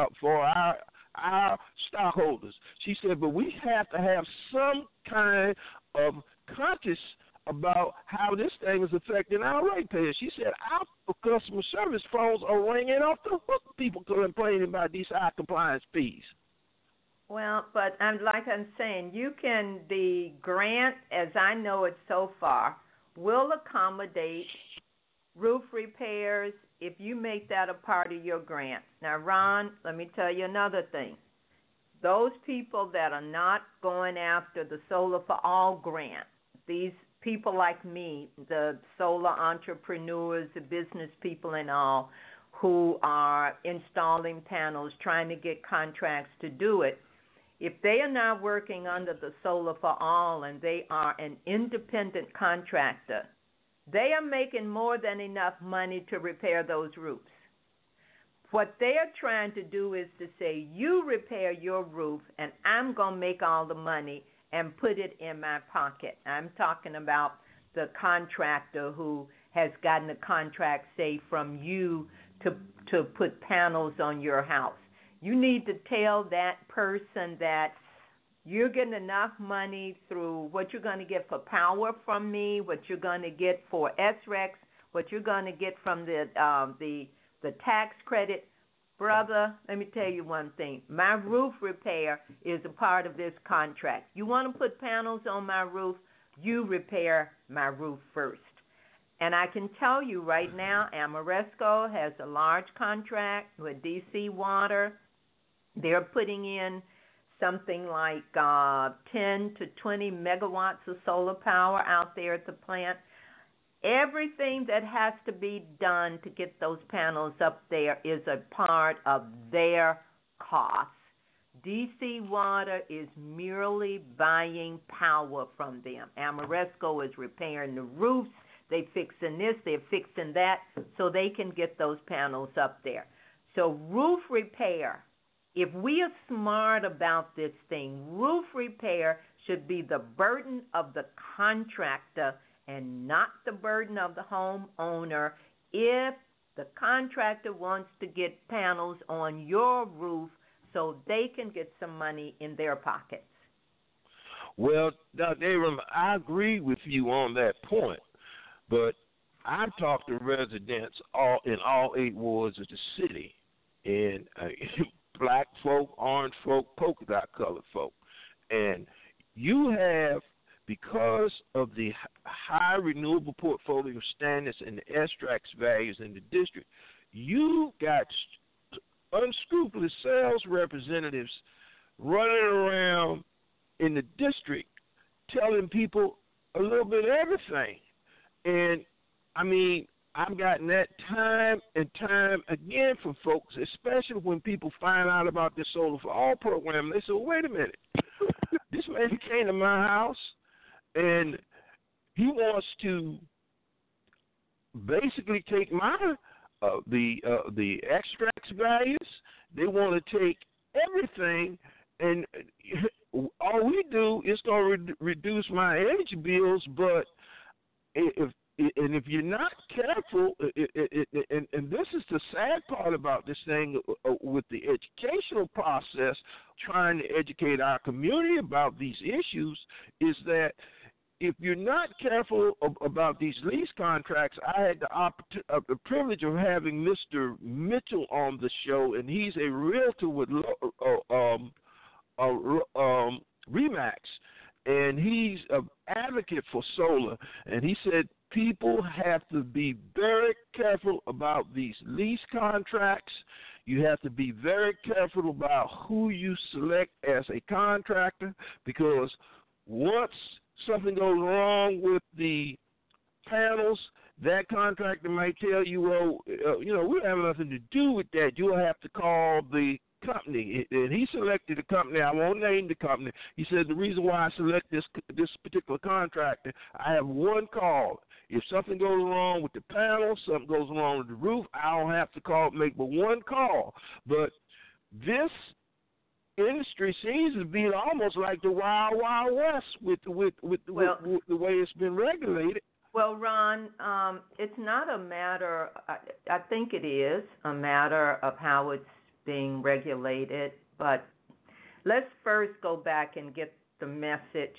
[SPEAKER 3] our stockholders. She said, but we have to have some kind of conscious about how this thing is affecting our ratepayers. She said, our customer service phones are ringing off the hook, people complaining about these high compliance fees.
[SPEAKER 5] Well, but like I'm saying, the grant, as I know it so far, will accommodate roof repairs if you make that a part of your grant. Now, Ron, let me tell you another thing. Those people that are not going after the Solar for All grant, these people like me, the solar entrepreneurs, the business people and all, who are installing panels, trying to get contracts to do it, if they are not working under the Solar for All and they are an independent contractor, they are making more than enough money to repair those roofs. What they are trying to do is to say, you repair your roof and I'm going to make all the money and put it in my pocket. I'm talking about the contractor who has gotten a contract, say, from you to put panels on your house. You need to tell that person that you're getting enough money through what you're going to get for power from me, what you're going to get for SREX, what you're going to get from the tax credit. Brother, let me tell you one thing. My roof repair is a part of this contract. You want to put panels on my roof, you repair my roof first. And I can tell you right now, Amoresco has a large contract with DC Water. They're putting in something like 10 to 20 megawatts of solar power out there at the plant. Everything that has to be done to get those panels up there is a part of their cost. DC Water is merely buying power from them. Amoresco is repairing the roofs. They're fixing this, they're fixing that, so they can get those panels up there. So roof repair, if we are smart about this thing, roof repair should be the burden of the contractor and not the burden of the homeowner if The contractor wants to get panels on your roof so they can get some money in their pockets.
[SPEAKER 3] Well, Dr. Abrams, I agree with you on that point, but I've talked to residents in all 8 wards of the city, and black folk, orange folk, polka dot colored folk, and you have, because of the high renewable portfolio standards and the extracts values in the district, you got unscrupulous sales representatives running around in the district telling people a little bit of everything. And, I mean, I've gotten that time and time again from folks, especially when people find out about this Solar for All program. They say, well, wait a minute. This man came to my house, and he wants to basically take my the extracts values. They want to take everything, and all we do is going to reduce my energy bills. But if you're not careful, and this is the sad part about this thing with the educational process, trying to educate our community about these issues, is that if you're not careful about these lease contracts, I had the privilege of having Mr. Mitchell on the show, and he's a realtor with RE/MAX, and he's an advocate for solar, and he said people have to be very careful about these lease contracts. You have to be very careful about who you select as a contractor, because once something goes wrong with the panels, that contractor might tell you, well, we have nothing to do with that. You'll have to call the company. And he selected a company. I won't name the company. He said the reason why I select this particular contractor, I have one call. If something goes wrong with the panel, something goes wrong with the roof, I don't have to make but one call. But this industry seems to be almost like the Wild Wild West with the way it's been regulated.
[SPEAKER 5] Well, Ron, it's not a matter. I think it is a matter of how it's being regulated. But let's first go back and get the message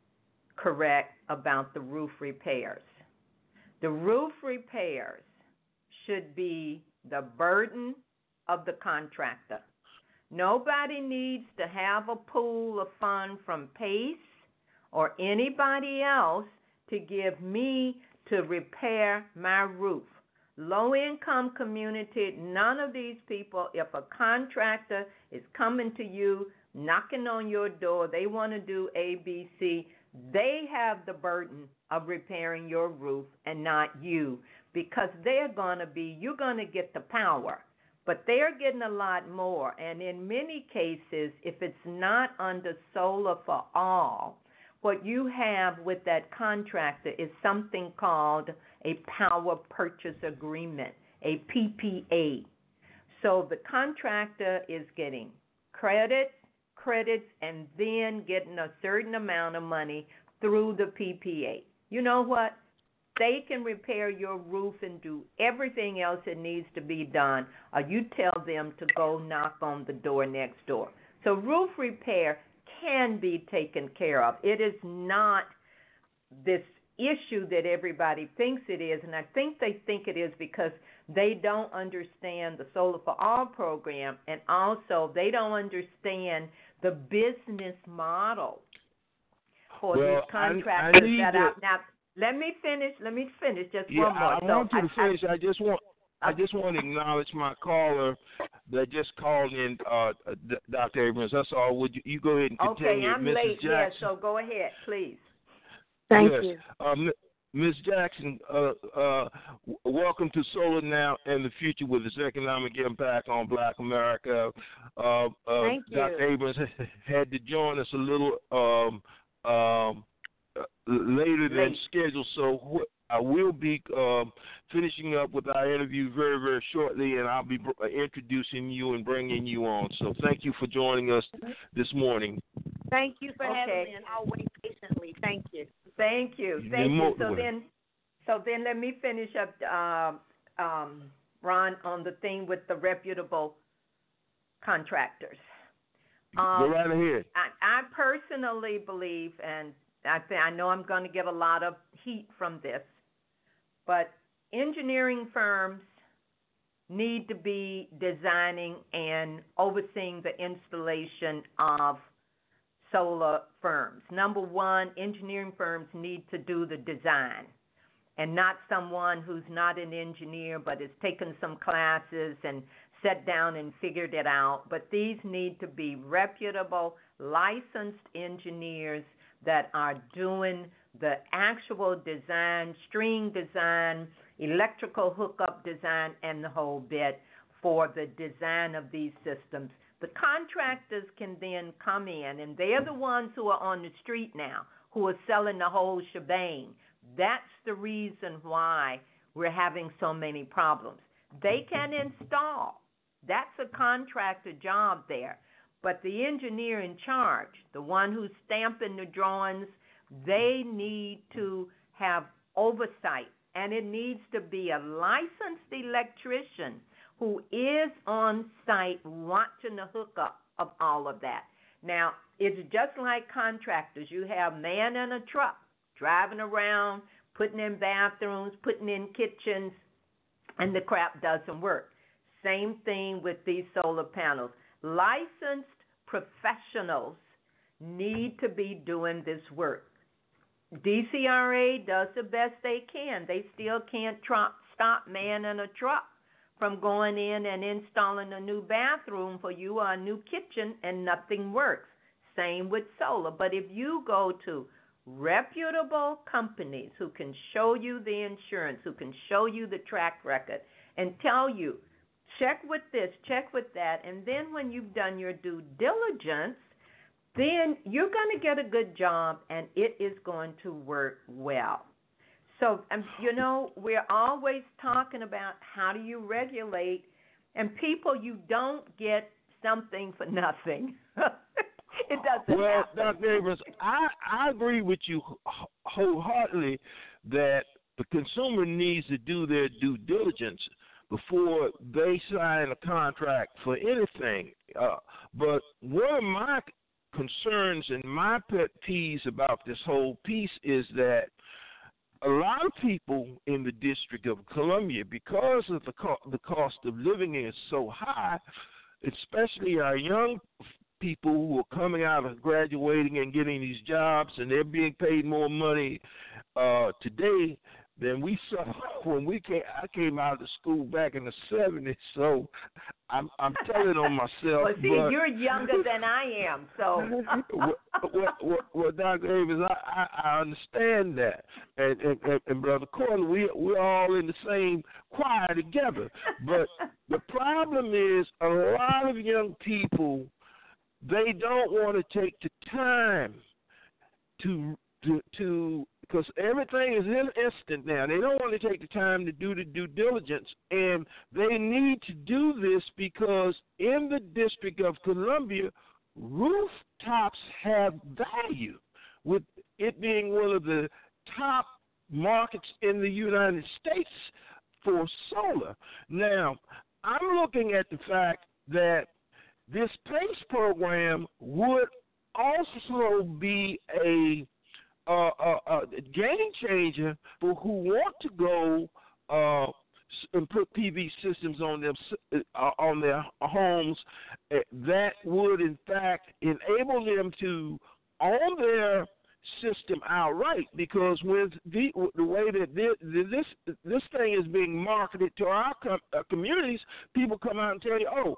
[SPEAKER 5] correct about the roof repairs. The roof repairs should be the burden of the contractor. Nobody needs to have a pool of funds from PACE or anybody else to give me to repair my roof. Low-income community, none of these people, if a contractor is coming to you, knocking on your door, they want to do ABC, they have the burden of repairing your roof and not you, because you're going to get the power. But they're getting a lot more, and in many cases, if it's not under Solar for All, what you have with that contractor is something called a power purchase agreement, a PPA. So the contractor is getting credits, and then getting a certain amount of money through the PPA. You know what? They can repair your roof and do everything else that needs to be done, or you tell them to go knock on the door next door. So roof repair can be taken care of. It is not this issue that everybody thinks it is, and I think they think it is because they don't understand the Solar for All program, and also they don't understand the business model for these contractors that are now. Let me finish. Just one more.
[SPEAKER 3] I want you to finish. I just want to acknowledge my caller that just called in, Dr. Abrams. That's all. Would you go ahead and continue?
[SPEAKER 5] Okay, I'm
[SPEAKER 3] Mrs.
[SPEAKER 5] late.
[SPEAKER 3] Jackson.
[SPEAKER 5] Yeah, so go ahead, please.
[SPEAKER 1] Thank
[SPEAKER 3] you. Ms. Jackson, welcome to Solar Now and the Future with its economic impact on Black America.
[SPEAKER 1] Thank you.
[SPEAKER 3] Dr. Abrams had to join us a little later than scheduled, so I will be finishing up with our interview very, very shortly, and I'll be introducing you and bringing you on. So thank you for joining us this morning.
[SPEAKER 1] Thank you for having me, and I'll wait patiently. Thank you.
[SPEAKER 5] Thank you. So then let me finish up Ron, on the thing with the reputable contractors.
[SPEAKER 3] Go right ahead.
[SPEAKER 5] I personally believe, and I know I'm going to get a lot of heat from this, but engineering firms need to be designing and overseeing the installation of solar firms. Number one, engineering firms need to do the design, and not someone who's not an engineer but has taken some classes and sat down and figured it out. But these need to be reputable, licensed engineers that are doing the actual design, string design, electrical hookup design, and the whole bit for the design of these systems. The contractors can then come in, and they're the ones who are on the street now, who are selling the whole shebang. That's the reason why we're having so many problems. They can install. That's a contractor job there. But the engineer in charge, the one who's stamping the drawings, they need to have oversight. And it needs to be a licensed electrician who is on site watching the hookup of all of that. Now, it's just like contractors. You have man in a truck driving around, putting in bathrooms, putting in kitchens, and the crap doesn't work. Same thing with these solar panels. Licensed professionals need to be doing this work. DCRA does the best they can. They still can't stop man in a truck from going in and installing a new bathroom for you or a new kitchen, and nothing works. Same with solar. But if you go to reputable companies who can show you the insurance, who can show you the track record, and tell you, check with this, check with that, and then when you've done your due diligence, then you're going to get a good job, and it is going to work well. So, we're always talking about how do you regulate, and people, you don't get something for nothing. It doesn't happen.
[SPEAKER 3] Well, Dr. Abrams, I agree with you wholeheartedly that the consumer needs to do their due diligence before they sign a contract for anything. But one of my concerns and my pet peeves about this whole piece is that a lot of people in the District of Columbia, because of the cost of living is so high, especially our young people who are coming out of graduating and getting these jobs, and they're being paid more money today than we saw when I came out of the school back in the 70s. So I'm telling on myself.
[SPEAKER 5] Well, see, you're younger than I am, so.
[SPEAKER 3] well, Dr. Abrams, I understand that, and Brother Corley, we're all in the same choir together. But the problem is a lot of young people, they don't want to take the time to because everything is instant now. They don't want to take the time to do the due diligence, and they need to do this because in the District of Columbia, rooftops have value, with it being one of the top markets in the United States for solar. Now, I'm looking at the fact that this PACE program would also be a game changer for who want to go and put PV systems on their homes. That would, in fact, enable them to own their system outright, because with the way that this thing is being marketed to our communities, people come out and tell you,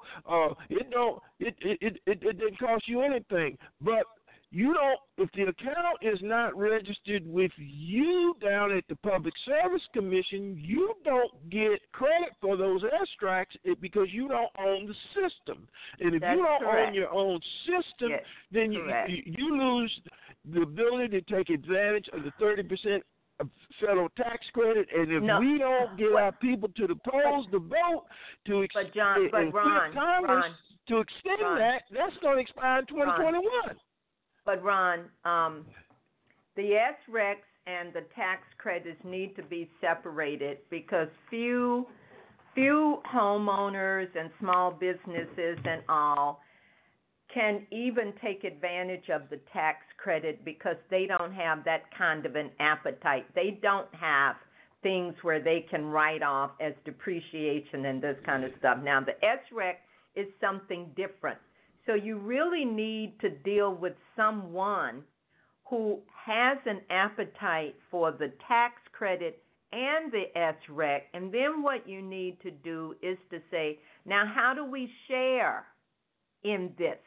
[SPEAKER 3] it didn't cost you anything, but you don't. If the account is not registered with you down at the Public Service Commission, you don't get credit for those extracts because you don't own the system. And if you don't own your own system, then you lose the ability to take advantage of the 30% of federal tax credit. And if we don't get our people to the polls to vote to extend Congress to extend that, that's going to expire in 2021.
[SPEAKER 5] But, Ron, the SRECs and the tax credits need to be separated because few few homeowners and small businesses and all can even take advantage of the tax credit because they don't have that kind of an appetite. They don't have things where they can write off as depreciation and this kind of stuff. Now, the SREC is something different. So you really need to deal with someone who has an appetite for the tax credit and the SREC, and then what you need to do is to say, now how do we share in this?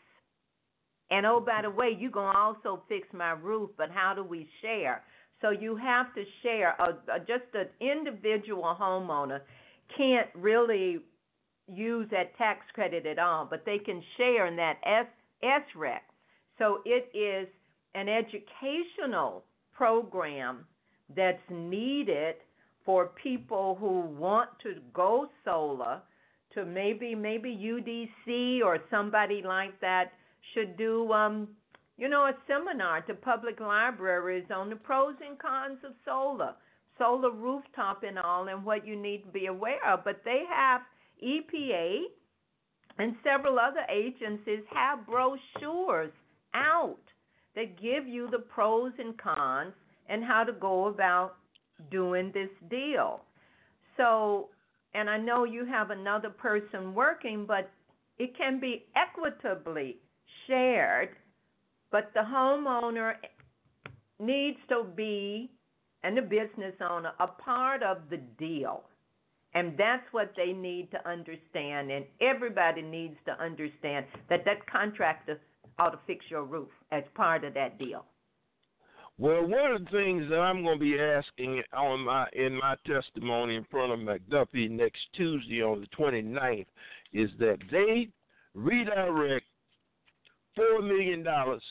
[SPEAKER 5] And oh, by the way, you're going to also fix my roof, but how do we share? So you have to share. Just an individual homeowner can't really use that tax credit at all, but they can share in that SREC. So it is an educational program that's needed for people who want to go solar, to maybe UDC or somebody like that should do a seminar to public libraries on the pros and cons of solar rooftop and all, and what you need to be aware of. But they have EPA and several other agencies have brochures out that give you the pros and cons and how to go about doing this deal. So, and I know you have another person working, but it can be equitably shared, but the homeowner needs to be, and the business owner, a part of the deal. And that's what they need to understand, and everybody needs to understand that contractor ought to fix your roof as part of that deal.
[SPEAKER 3] Well, one of the things that I'm going to be asking in my testimony in front of McDuffie next Tuesday on the 29th is that they redirect $4 million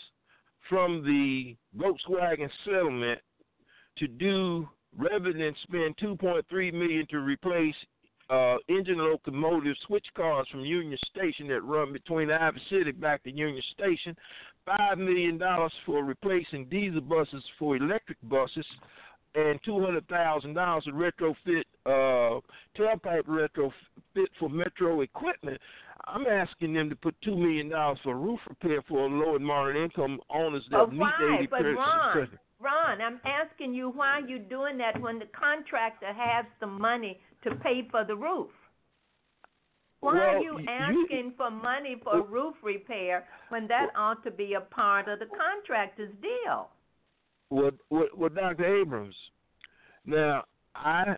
[SPEAKER 3] from the Volkswagen settlement to do, rather than spend $2.3 million to replace engine locomotive switch cars from Union Station that run between Ivy City back to Union Station, $5 million for replacing diesel buses for electric buses, and $200,000 to retrofit tailpipe retrofit for Metro equipment. I'm asking them to put $2 million for roof repair for low and moderate income owners that meet the 80%.
[SPEAKER 5] Ron, I'm asking you why you're doing that when the contractor has the money to pay for the roof. Why are you asking for money for roof repair when that ought to be a part of the contractor's deal?
[SPEAKER 3] Well, Dr. Abrams, now I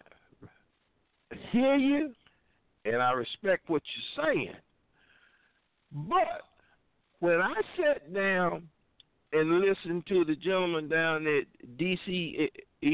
[SPEAKER 3] hear you and I respect what you're saying, but when I sat down and listened to the gentleman down at DCEU,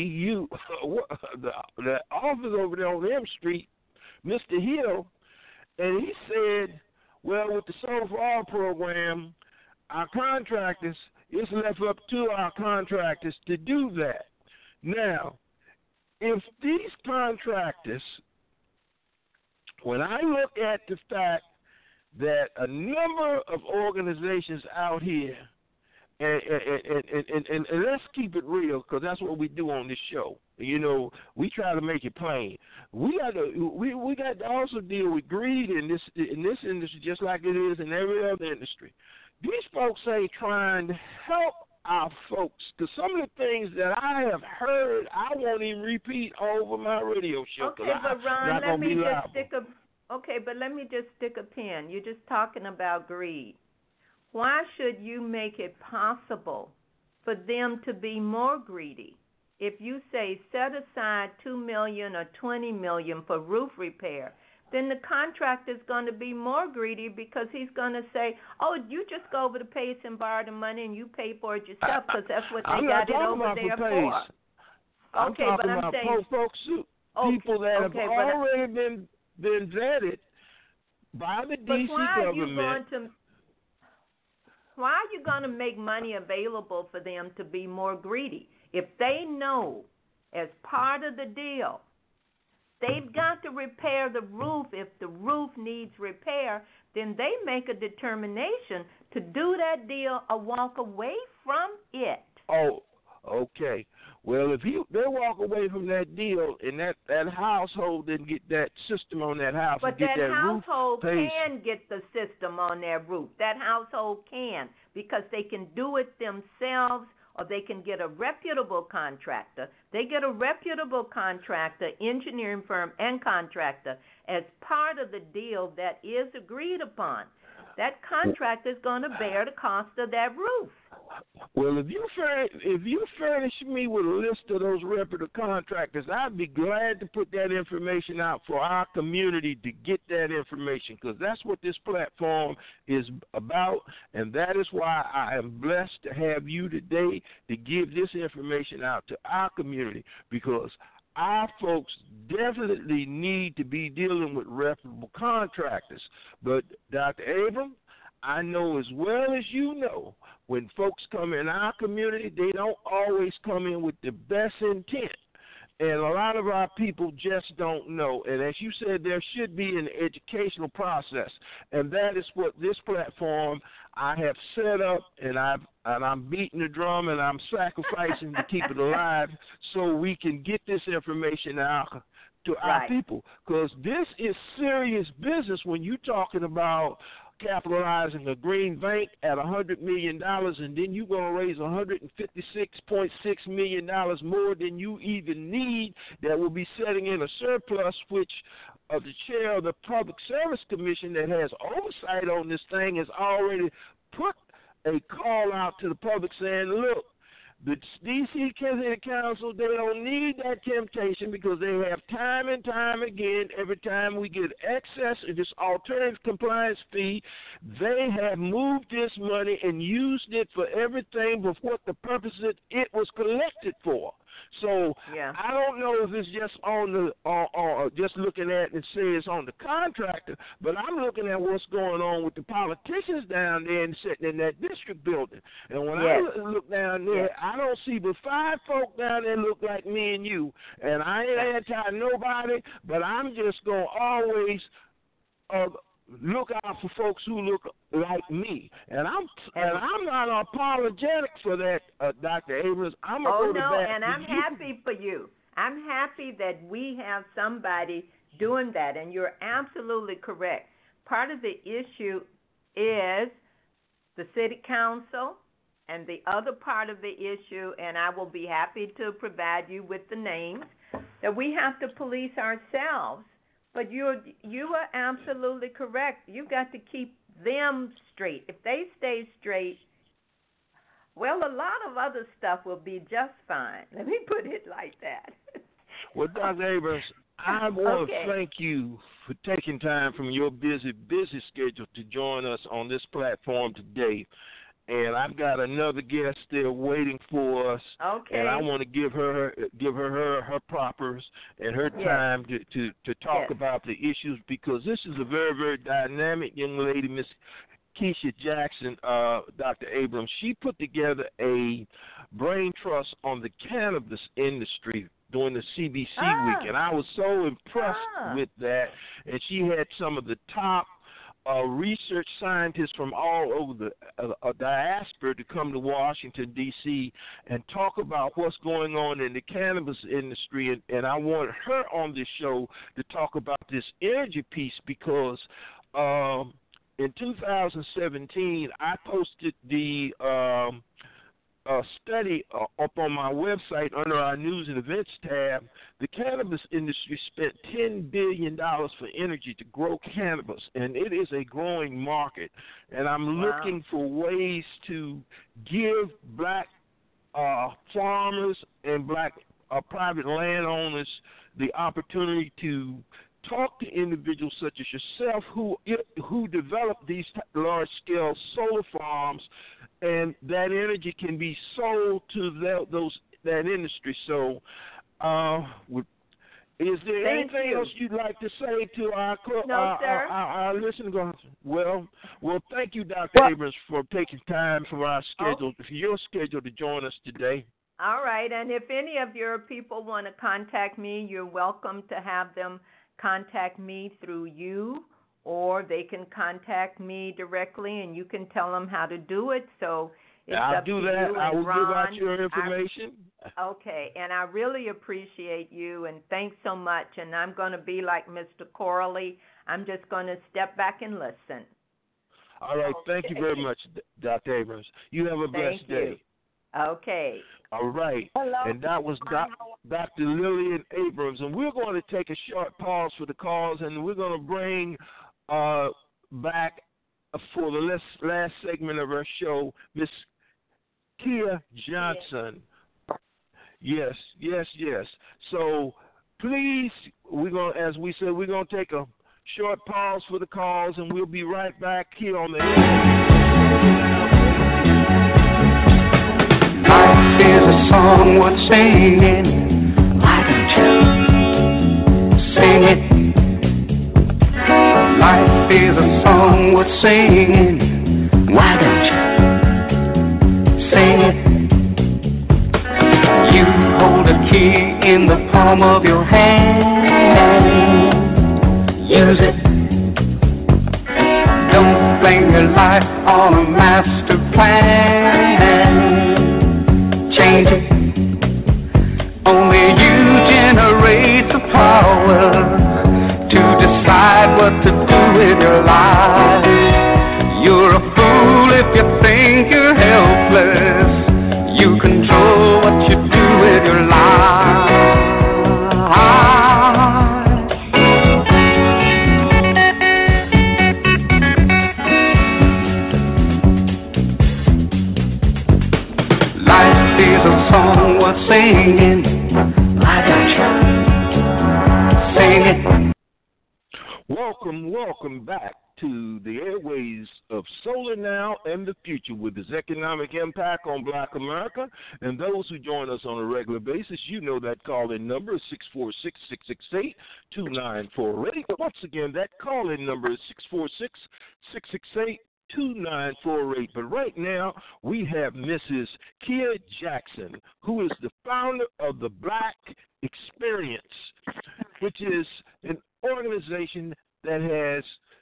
[SPEAKER 3] the office over there on M Street, Mr. Hill, and he said, well, with the Solar for All program, our contractors, it's left up to our contractors to do that. Now, if these contractors, when I look at the fact that a number of organizations out here, and let's keep it real, because that's what we do on this show. You know, we try to make it plain. We got to also deal with greed in this industry, just like it is in every other industry. These folks ain't trying to help our folks, because some of the things that I have heard, I won't even repeat over my radio show.
[SPEAKER 5] Okay, but Ron, let me just stick a pin. You're just talking about greed. Why should you make it possible for them to be more greedy? If you say set aside $2 million or $20 million for roof repair, then the contractor's going to be more greedy because he's going to say, oh, you just go over to Pace and borrow the money and you pay for it yourself because that's what they got it over there for.
[SPEAKER 3] I'm talking about folks, people that have already been vetted by the D.C. government.
[SPEAKER 5] Why are you going to make money available for them to be more greedy? If they know as part of the deal, they've got to repair the roof. If the roof needs repair, then they make a determination to do that deal or walk away from it.
[SPEAKER 3] Oh, okay. Well, if they walk away from that deal and that household didn't get that system on that house,
[SPEAKER 5] but
[SPEAKER 3] and get
[SPEAKER 5] that household
[SPEAKER 3] roof
[SPEAKER 5] can get the system on their roof. That household can, because they can do it themselves, or they can get a reputable contractor. They get a reputable contractor, engineering firm, and contractor as part of the deal that is agreed upon. That contractor is going to bear the cost of that roof.
[SPEAKER 3] Well, if you furnish me with a list of those reputable contractors, I'd be glad to put that information out for our community to get that information, because that's what this platform is about, and that is why I am blessed to have you today to give this information out to our community, because our folks definitely need to be dealing with reputable contractors. But, Dr. Abram, I know as well as you know, when folks come in our community, they don't always come in with the best intent. And a lot of our people just don't know. And as you said, there should be an educational process. And that is what this platform I have set up, and I'm beating the drum, and I'm sacrificing to keep it alive so we can get this information out to our people. Because this is serious business when you're talking about capitalizing a green bank at $100 million, and then you're going to raise $156.6 million more than you even need, that will be setting in a surplus, which the chair of the Public Service Commission that has oversight on this thing has already put a call out to the public saying, look, the D.C. City Council, they don't need that temptation, because they have time and time again, every time we get excess of this alternative compliance fee, they have moved this money and used it for everything but what the purpose it was collected for. So I don't know if it's just on the just looking at and say it's on the contractor, but I'm looking at what's going on with the politicians down there and sitting in that district building. And when I look down there, I don't see but 5 folk down there look like me and you. And I ain't anti nobody, but I'm just gonna always look out for folks who look like me, and I'm not apologetic for that, Dr. Abrams. I'm
[SPEAKER 5] happy for you. I'm happy that we have somebody doing that, and you're absolutely correct. Part of the issue is the city council, and the other part of the issue, and I will be happy to provide you with the names, that we have to police ourselves. But you are absolutely correct. You got to keep them straight. If they stay straight, well, a lot of other stuff will be just fine. Let me put it like that.
[SPEAKER 3] Well, Dr. Abrams, I want to thank you for taking time from your busy schedule to join us on this platform today. And I've got another guest still waiting for us. Okay. And I want to give her her propers and her time to talk about the issues, because this is a very, very dynamic young lady, Miss Keisha Jackson, Dr. Abrams. She put together a brain trust on the cannabis industry during the CBC week, and I was so impressed with that. And she had some of the top research scientists from all over the diaspora to come to Washington, D.C. and talk about what's going on in the cannabis industry. And I want her on this show to talk about this energy piece, because in 2017, I posted the study up on my website under our news and events tab. The cannabis industry spent $10 billion for energy to grow cannabis, and it is a growing market. And I'm looking for ways to give black farmers and black private landowners the opportunity to talk to individuals such as yourself who develop these large-scale solar farms, and that energy can be sold to that industry. So, is there anything else you'd like to say to our listeners? Well, thank you, Dr. Abrams, for taking time from our schedule, your schedule, to join us today.
[SPEAKER 5] All right, and if any of your people want to contact me, you're welcome to have them contact me through you, or they can contact me directly, and you can tell them how to do it. So it's
[SPEAKER 3] I'll
[SPEAKER 5] up
[SPEAKER 3] do
[SPEAKER 5] to
[SPEAKER 3] that.
[SPEAKER 5] you.
[SPEAKER 3] I will
[SPEAKER 5] Ron,
[SPEAKER 3] give out your information.
[SPEAKER 5] Okay, and I really appreciate you, and thanks so much. And I'm going to be like Mr. Corley. I'm just going to step back and listen.
[SPEAKER 3] All right, thank you very much, Dr. Abrams. You have a blessed day.
[SPEAKER 5] Okay.
[SPEAKER 3] All right.
[SPEAKER 1] Hello.
[SPEAKER 3] And that was Dr. Lillian Abrams. And we're going to take a short pause for the calls, and we're going to bring back for the last segment of our show, Miss Kia Johnson. Yes. So please, as we said, we're going to take a short pause for the calls, and we'll be right back here on the air.
[SPEAKER 2] Life is a song worth singing. Why don't you sing it? Life is a song worth singing. Why don't you sing it? You hold a key in the palm of your hand. Use it. Don't blame your life on a master plan. Change it. Only you generate the power to decide what to do with your life. You're a fool if you think you're helpless. You control what you do with your life. Life is a song worth singing. Why don't you sing it?
[SPEAKER 3] Welcome back to the airways of Solar Now and the Future with its economic impact on Black America. And those who join us on a regular basis, you know that call-in number is 646-668-2948. Once again, that call-in number is 646-668-2948. But right now, we have Mrs. Kia Jackson, who is the founder of the Black Experience, which is an organization that has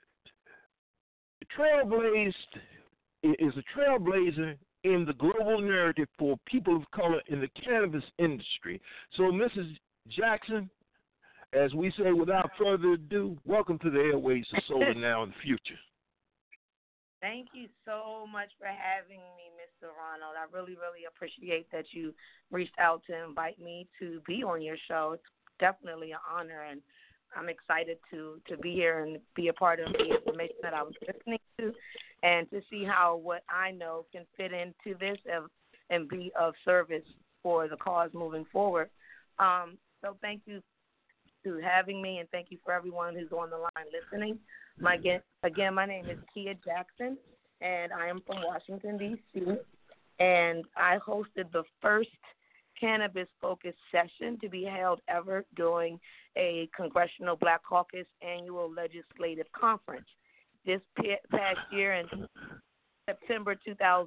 [SPEAKER 3] is a trailblazer in the global narrative for people of color in the cannabis industry. So, Mrs. Jackson, as we say, without further ado, welcome to the airways of Solar Now and the Future.
[SPEAKER 1] Thank you so much for having me, Mr. Ronald. I really, really appreciate that you reached out to invite me to be on your show. It's definitely an honor, and I'm excited to be here and be a part of the information that I was listening to and to see how what I know can fit into this and be of service for the cause moving forward. So thank you for having me, and thank you for everyone who's on the line listening. My name is Kia Jackson, and I am from Washington, D.C., and I hosted the first cannabis-focused session to be held ever during a Congressional Black Caucus annual legislative conference. This past year in September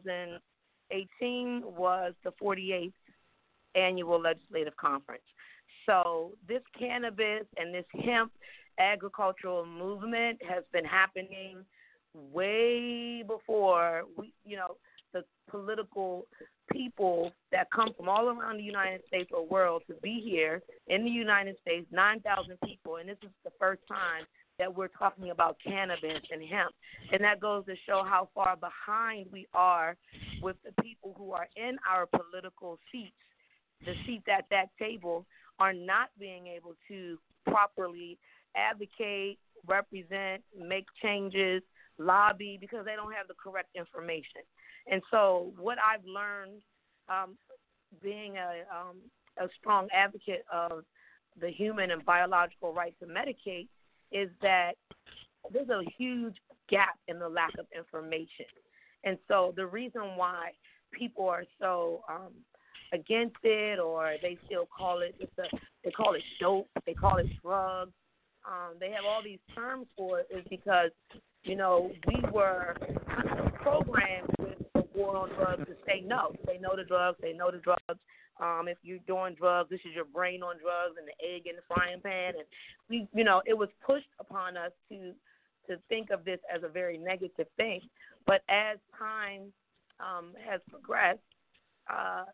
[SPEAKER 1] 2018 was the 48th annual legislative conference. So this cannabis and this hemp agricultural movement has been happening way before the political people that come from all around the United States or world to be here in the United States, 9,000 people, and this is the first time that we're talking about cannabis and hemp. And that goes to show how far behind we are with the people who are in our political seats. The seats at that table are not being able to properly advocate, represent, make changes, lobby, because they don't have the correct information. And so what I've learned being a strong advocate of the human and biological right to medicate is that there's a huge gap in the lack of information. And so the reason why people are so against it, or they still call it, they call it dope, they call it drugs, they have all these terms for it, is because, we were programmed with the war on drugs to say no. They know the drugs. If you're doing drugs, this is your brain on drugs and the egg in the frying pan. And it was pushed upon us to think of this as a very negative thing. But as time has progressed,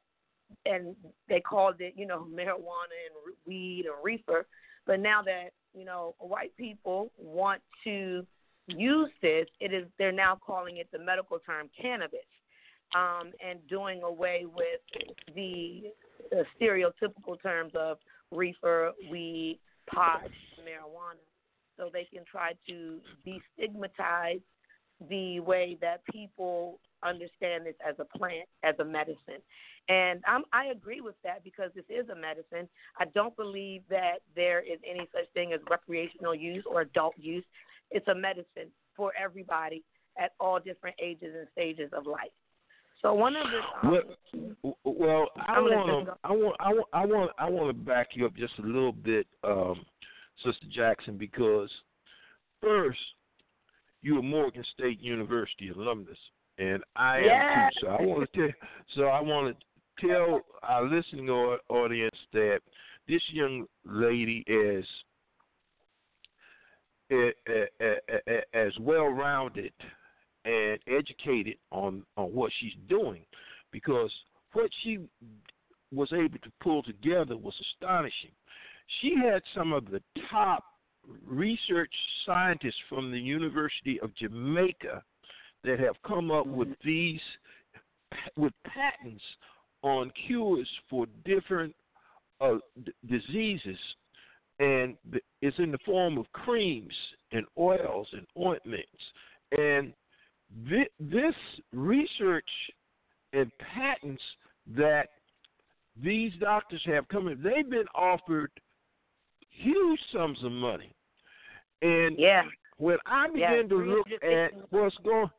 [SPEAKER 1] and they called it, marijuana and weed and reefer. But now that, white people want to use this, they're now calling it the medical term cannabis, and doing away with the stereotypical terms of reefer, weed, pot, marijuana. So they can try to destigmatize the way that people understand this as a plant, as a medicine. And I agree with that, because this is a medicine. I don't believe that there is any such thing as recreational use or adult use. It's a medicine for everybody at all different ages and stages of life. So one of the
[SPEAKER 3] I want to back you up just a little bit, Sister Jackson, because first, you're a Morgan State University alumnus, and I am too. So I want to tell our listening audience that this young lady is as well-rounded and educated on what she's doing, because what she was able to pull together was astonishing. She had some of the top research scientists from the University of Jamaica that have come up with patents on cures for different diseases, and it's in the form of creams and oils and ointments. And this research and patents that these doctors have come in, they've been offered huge sums of money. And when I begin to look at what's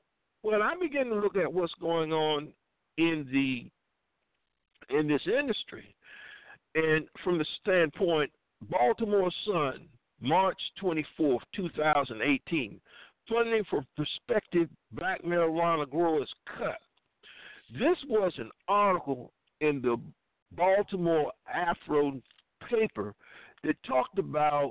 [SPEAKER 3] going on in this industry, and from the standpoint, Baltimore Sun, March 24th, 2018, funding for prospective black marijuana growers cut. This was an article in the Baltimore Afro paper that talked about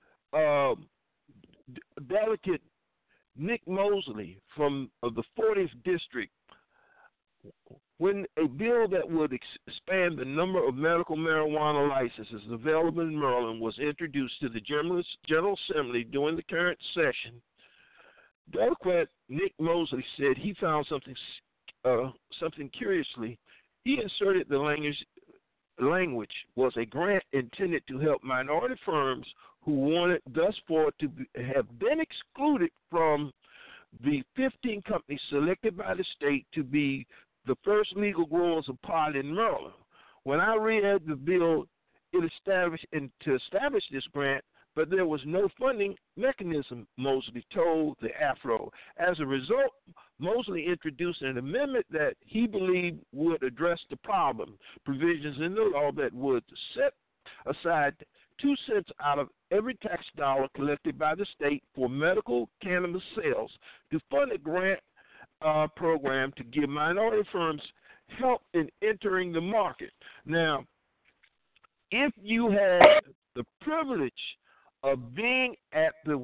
[SPEAKER 3] Delegate Nick Mosley from the 40th District, when a bill that would expand the number of medical marijuana licenses available in Maryland was introduced to the General Assembly during the current session. Democrat Nick Mosley said he found something curiously. He inserted the language was a grant intended to help minority firms who wanted thus far to have been excluded from the 15 companies selected by the state to be the first legal growers of pot in Maryland. When I read the bill, to establish this grant, but there was no funding mechanism, Mosley told the Afro. As a result, Mosley introduced an amendment that he believed would address the problem, provisions in the law that would set aside 2 cents out of every tax dollar collected by the state for medical cannabis sales to fund a grant program to give minority firms help in entering the market. Now, if you had the privilege of being at the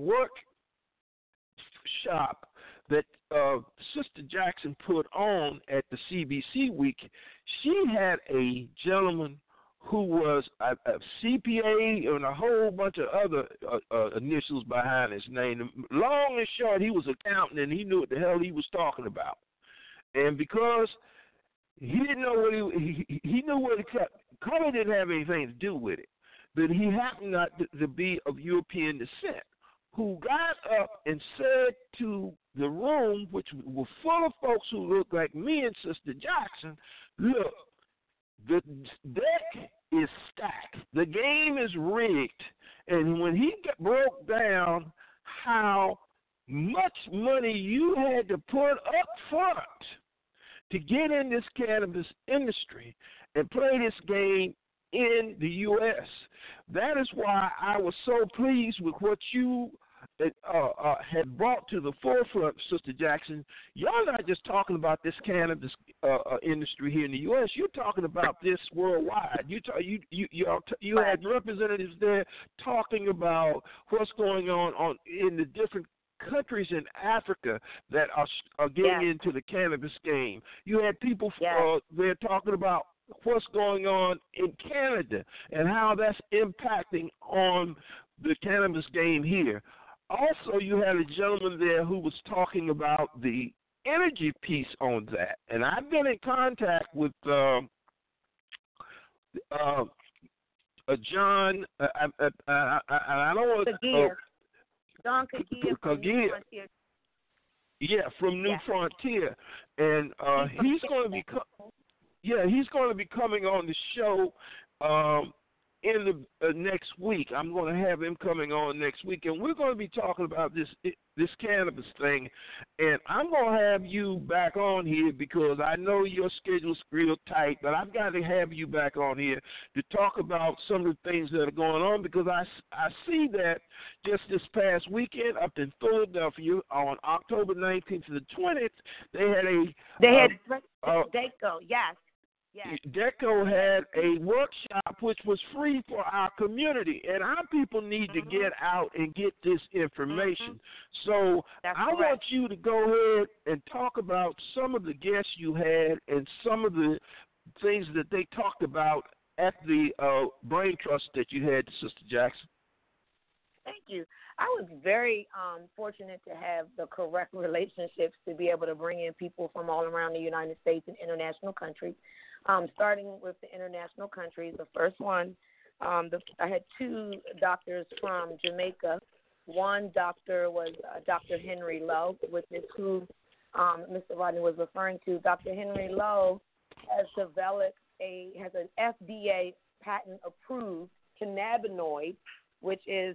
[SPEAKER 3] workshop that Sister Jackson put on at the CBC Week, she had a gentleman who was a CPA and a whole bunch of other initials behind his name. Long and short, he was an accountant, and he knew what the hell he was talking about. And because he didn't know what he knew what color didn't have anything to do with it, but he happened not to be of European descent, who got up and said to the room, which were full of folks who looked like me and Sister Jackson, look, the deck is stacked. The game is rigged. And when he broke down how much money you had to put up front to get in this cannabis industry and play this game in the U.S., that is why I was so pleased with what you had brought to the forefront, Sister Jackson. Y'all not just talking about this cannabis industry here in the U.S. You're talking about this worldwide. You had representatives there talking about what's going on in the different countries in Africa that are getting into the cannabis game. You had people there talking about what's going on in Canada and how that's impacting on the cannabis game here. Also, you had a gentleman there who was talking about the energy piece on that, and I've been in contact with John. I don't want
[SPEAKER 1] to. John Kagia.
[SPEAKER 3] Yeah, from New Frontier, and he's going to be. He's going to be coming on the show in the next week. I'm going to have him coming on next week, and we're going to be talking about this cannabis thing. And I'm going to have you back on here because I know your schedule's real tight, but I've got to have you back on here to talk about some of the things that are going on, because I see that just this past weekend up in Philadelphia on October 19th to the 20th, they had
[SPEAKER 1] DECO, yes.
[SPEAKER 3] DECO had a workshop which was free for our community, and our people need to get out and get this information. So I want you to go ahead and talk about some of the guests you had and some of the things that they talked about at the brain trust that you had, Sister Jackson.
[SPEAKER 1] Thank you. I was very fortunate to have the correct relationships to be able to bring in people from all around the United States and international countries. Starting with the international countries, the first one, I had two doctors from Jamaica. One doctor was Dr. Henry Lowe, which is who Mr. Rodney was referring to. Dr. Henry Lowe has developed an FDA patent-approved cannabinoid, which is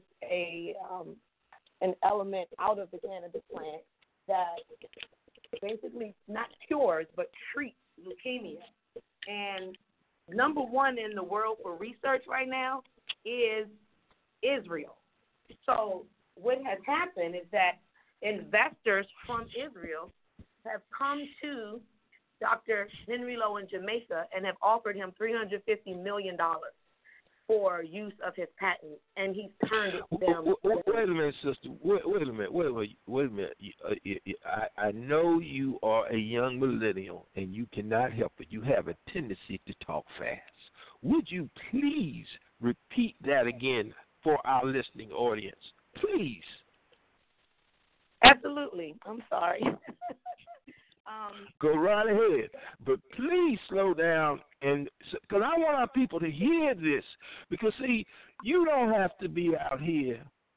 [SPEAKER 1] an element out of the cannabis plant that basically not cures but treats leukemia. And number one in the world for research right now is Israel. So what has happened is that investors from Israel have come to Dr. Henry Lowe in Jamaica and have offered him $350 million for use of his patent, and he's turned it down.
[SPEAKER 3] Wait a minute, sister. Wait a minute. I know you are a young millennial, and you cannot help it. You have a tendency to talk fast. Would you please repeat that again for our listening audience? Please.
[SPEAKER 1] Absolutely. I'm sorry.
[SPEAKER 3] Go right ahead, but please slow down, and because I want our people to hear this. Because see, you don't have to be out here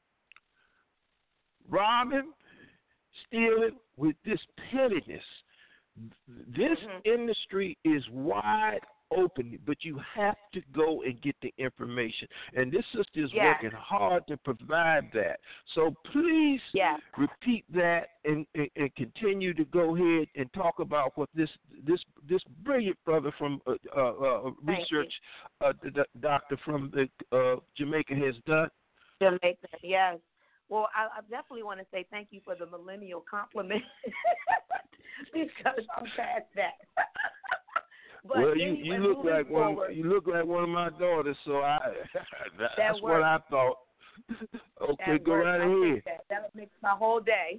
[SPEAKER 3] robbing, stealing with this pettiness. This industry is wide open, but you have to go and get the information. And this sister is working hard to provide that. So please repeat that and continue to go ahead and talk about what this brilliant brother from research doctor from Jamaica has done.
[SPEAKER 1] Jamaica, yes. Well, I definitely want to say thank you for the millennial compliment because I'm past that. But
[SPEAKER 3] well, you look like one of my daughters, so that's what I thought. Okay, go right ahead.
[SPEAKER 1] That makes my whole day.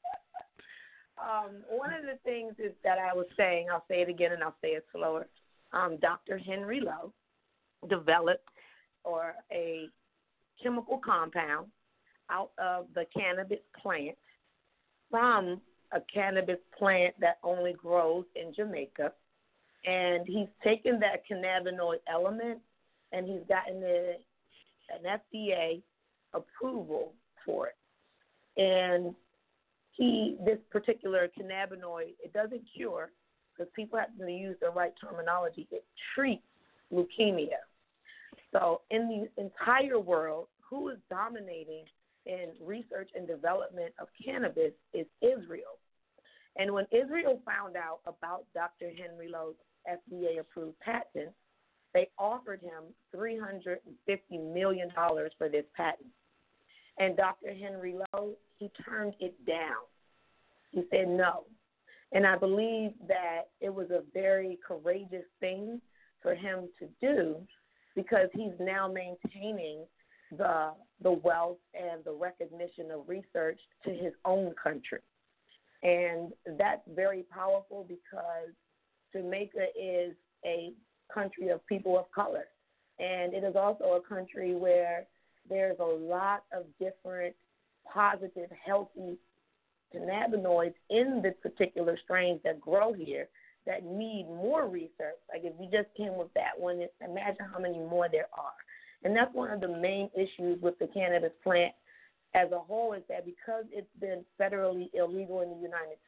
[SPEAKER 1] One of the things is that I was saying, I'll say it again and I'll say it slower. Dr. Henry Lowe developed a chemical compound out of the cannabis plant from a cannabis plant that only grows in Jamaica. And he's taken that cannabinoid element and he's gotten an FDA approval for it. And this particular cannabinoid, it doesn't cure, because people have to use the right terminology. It treats leukemia. So in the entire world, who is dominating in research and development of cannabis is Israel. And when Israel found out about Dr. Henry Lowe's FDA-approved patent, they offered him $350 million for this patent. And Dr. Henry Lowe, he turned it down. He said no. And I believe that it was a very courageous thing for him to do, because he's now maintaining the wealth and the recognition of research to his own country. And that's very powerful, because Jamaica is a country of people of color. And it is also a country where there's a lot of different positive, healthy cannabinoids in the particular strains that grow here that need more research. Like if we just came with that one, imagine how many more there are. And that's one of the main issues with the cannabis plant as a whole, is that because it's been federally illegal in the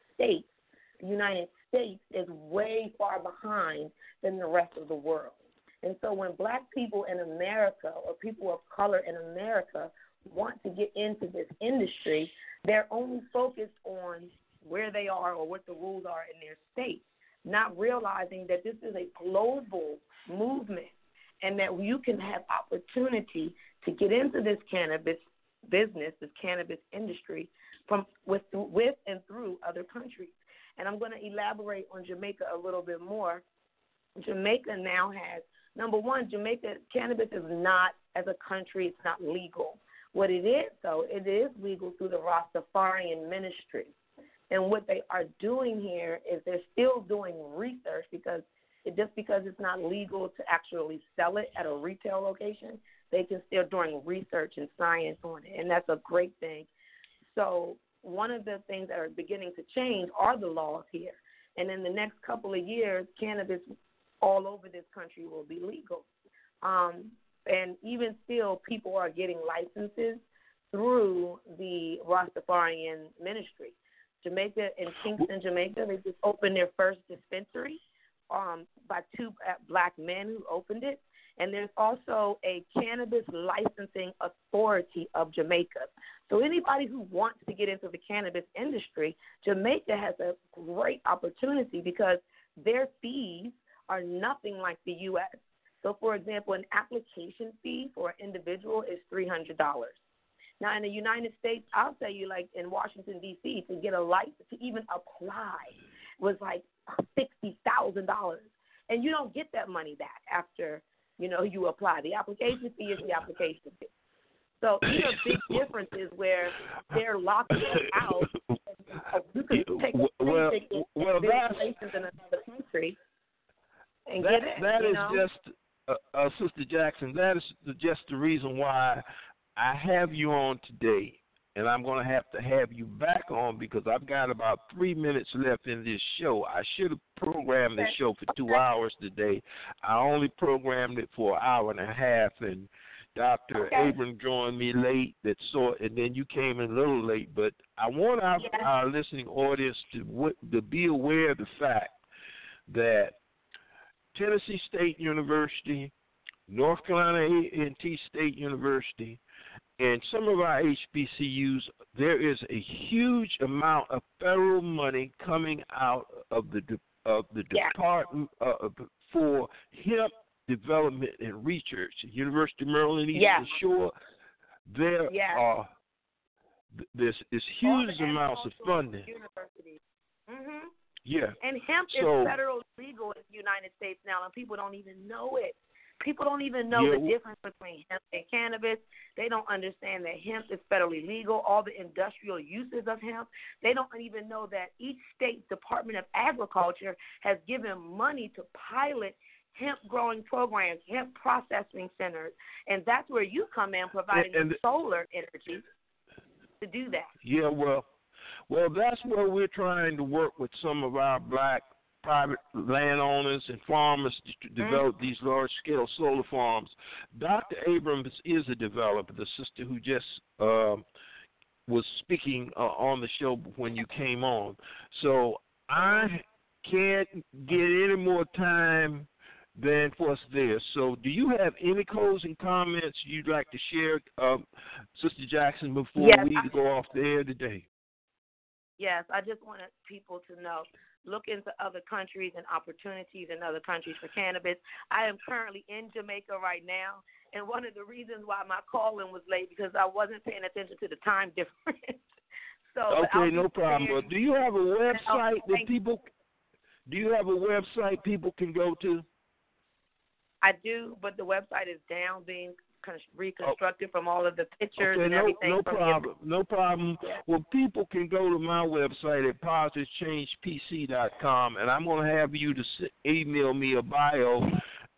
[SPEAKER 1] United States is way far behind than the rest of the world. And so when black people in America or people of color in America want to get into this industry, they're only focused on where they are or what the rules are in their state, not realizing that this is a global movement and that you can have opportunity to get into this cannabis business, this cannabis industry, with and through other countries. And I'm going to elaborate on Jamaica a little bit more. Jamaica now has, number one, Jamaica, cannabis is not, as a country, it's not legal. What it is, though, it is legal through the Rastafarian ministry. And what they are doing here is they're still doing research because it's not legal to actually sell it at a retail location, they can still doing research and science on it, and that's a great thing. So one of the things that are beginning to change are the laws here. And in the next couple of years, cannabis all over this country will be legal. And even still, people are getting licenses through the Rastafarian ministry. Jamaica, in Kingston, Jamaica, they just opened their first dispensary by two black men who opened it. And there's also a cannabis licensing authority of Jamaica. So anybody who wants to get into the cannabis industry, Jamaica has a great opportunity because their fees are nothing like the U.S. So, for example, an application fee for an individual is $300. Now, in the United States, I'll tell you, like in Washington, D.C., to get a license, to even apply was like $60,000. And you don't get that money back after, you apply. The application fee is the application fee. So these are big differences where they're locking us out. You can take places in another country and get it.
[SPEAKER 3] That is just, Sister Jackson, that is just the reason why I have you on today. And I'm going to have you back on because I've got about 3 minutes left in this show. I should have programmed this show for 2 hours today. I only programmed it for an hour and a half, and Dr. Abram joined me late, and then you came in a little late. But I want our listening audience to be aware of the fact that Tennessee State University, North Carolina A&T State University, and some of our HBCUs, there is a huge amount of federal money coming out of the Department for Hemp Development and Research. University of Maryland, Eastern Shore, there's huge amounts of funding.
[SPEAKER 1] Mm-hmm.
[SPEAKER 3] Yeah.
[SPEAKER 1] And hemp is federally legal in the United States now, and people don't even know it. People don't even know the difference between hemp and cannabis. They don't understand that hemp is federally legal, all the industrial uses of hemp. They don't even know that each state Department of Agriculture has given money to pilot hemp growing programs, hemp processing centers, and that's where you come in providing solar energy to do that.
[SPEAKER 3] Yeah, well, that's where we're trying to work with some of our black private landowners and farmers to develop these large-scale solar farms. Dr. Abrams is a developer, the sister who just was speaking on the show when you came on. So I can't get any more time than what's there. So do you have any closing comments you'd like to share, Sister Jackson, before we go off the air today?
[SPEAKER 1] Yes, I just wanted people to know, look into other countries and opportunities in other countries for cannabis. I am currently in Jamaica right now, and one of the reasons why my call-in was late because I wasn't paying attention to the time difference.
[SPEAKER 3] Okay, no problem. Well, do you have a website that people? Do you have a website people can go to?
[SPEAKER 1] I do, but the website is down, being reconstructed from all of the pictures and everything.
[SPEAKER 3] No problem. Yeah. Well, people can go to my website at positivechangepc.com, and I'm going to have you to email me a bio,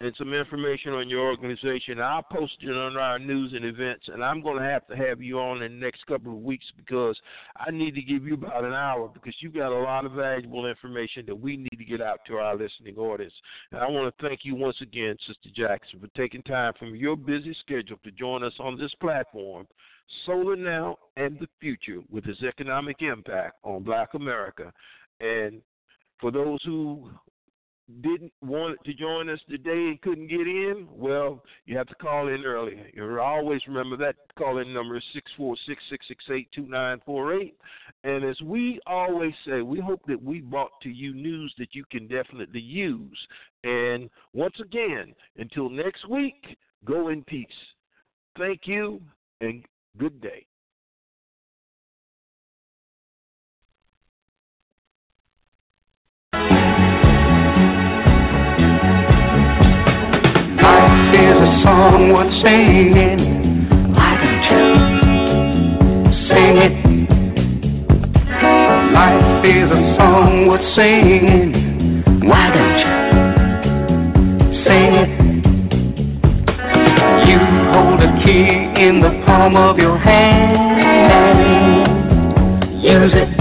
[SPEAKER 3] and some information on your organization. I'll post it on our news and events, and I'm going to have you on in the next couple of weeks because I need to give you about an hour because you got a lot of valuable information that we need to get out to our listening audience. And I want to thank you once again, Sister Jackson, for taking time from your busy schedule to join us on this platform, Solar Now and the Future, with its economic impact on Black America. And for those who didn't want to join us today and couldn't get in, well, you have to call in early. You always remember that call-in number is 646-668-2948. And as we always say, we hope that we brought to you news that you can definitely use. And once again, until next week, go in peace. Thank you and good day.
[SPEAKER 2] Life is a song worth singing. Why don't you sing it? Life is a song worth singing. Why don't you sing it? You hold a key in the palm of your hand. Use it.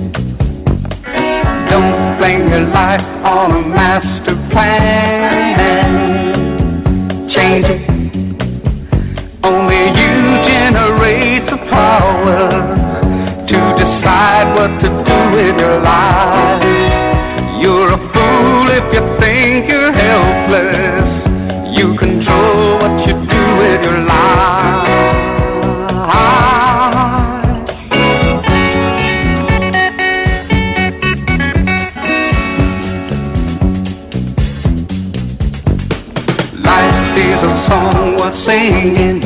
[SPEAKER 2] Don't blame your life on a master plan. Change it. Only you generate the power to decide what to do with your life. You're a fool if you think you're helpless. You control what you do with your life. Life is a song worth singing.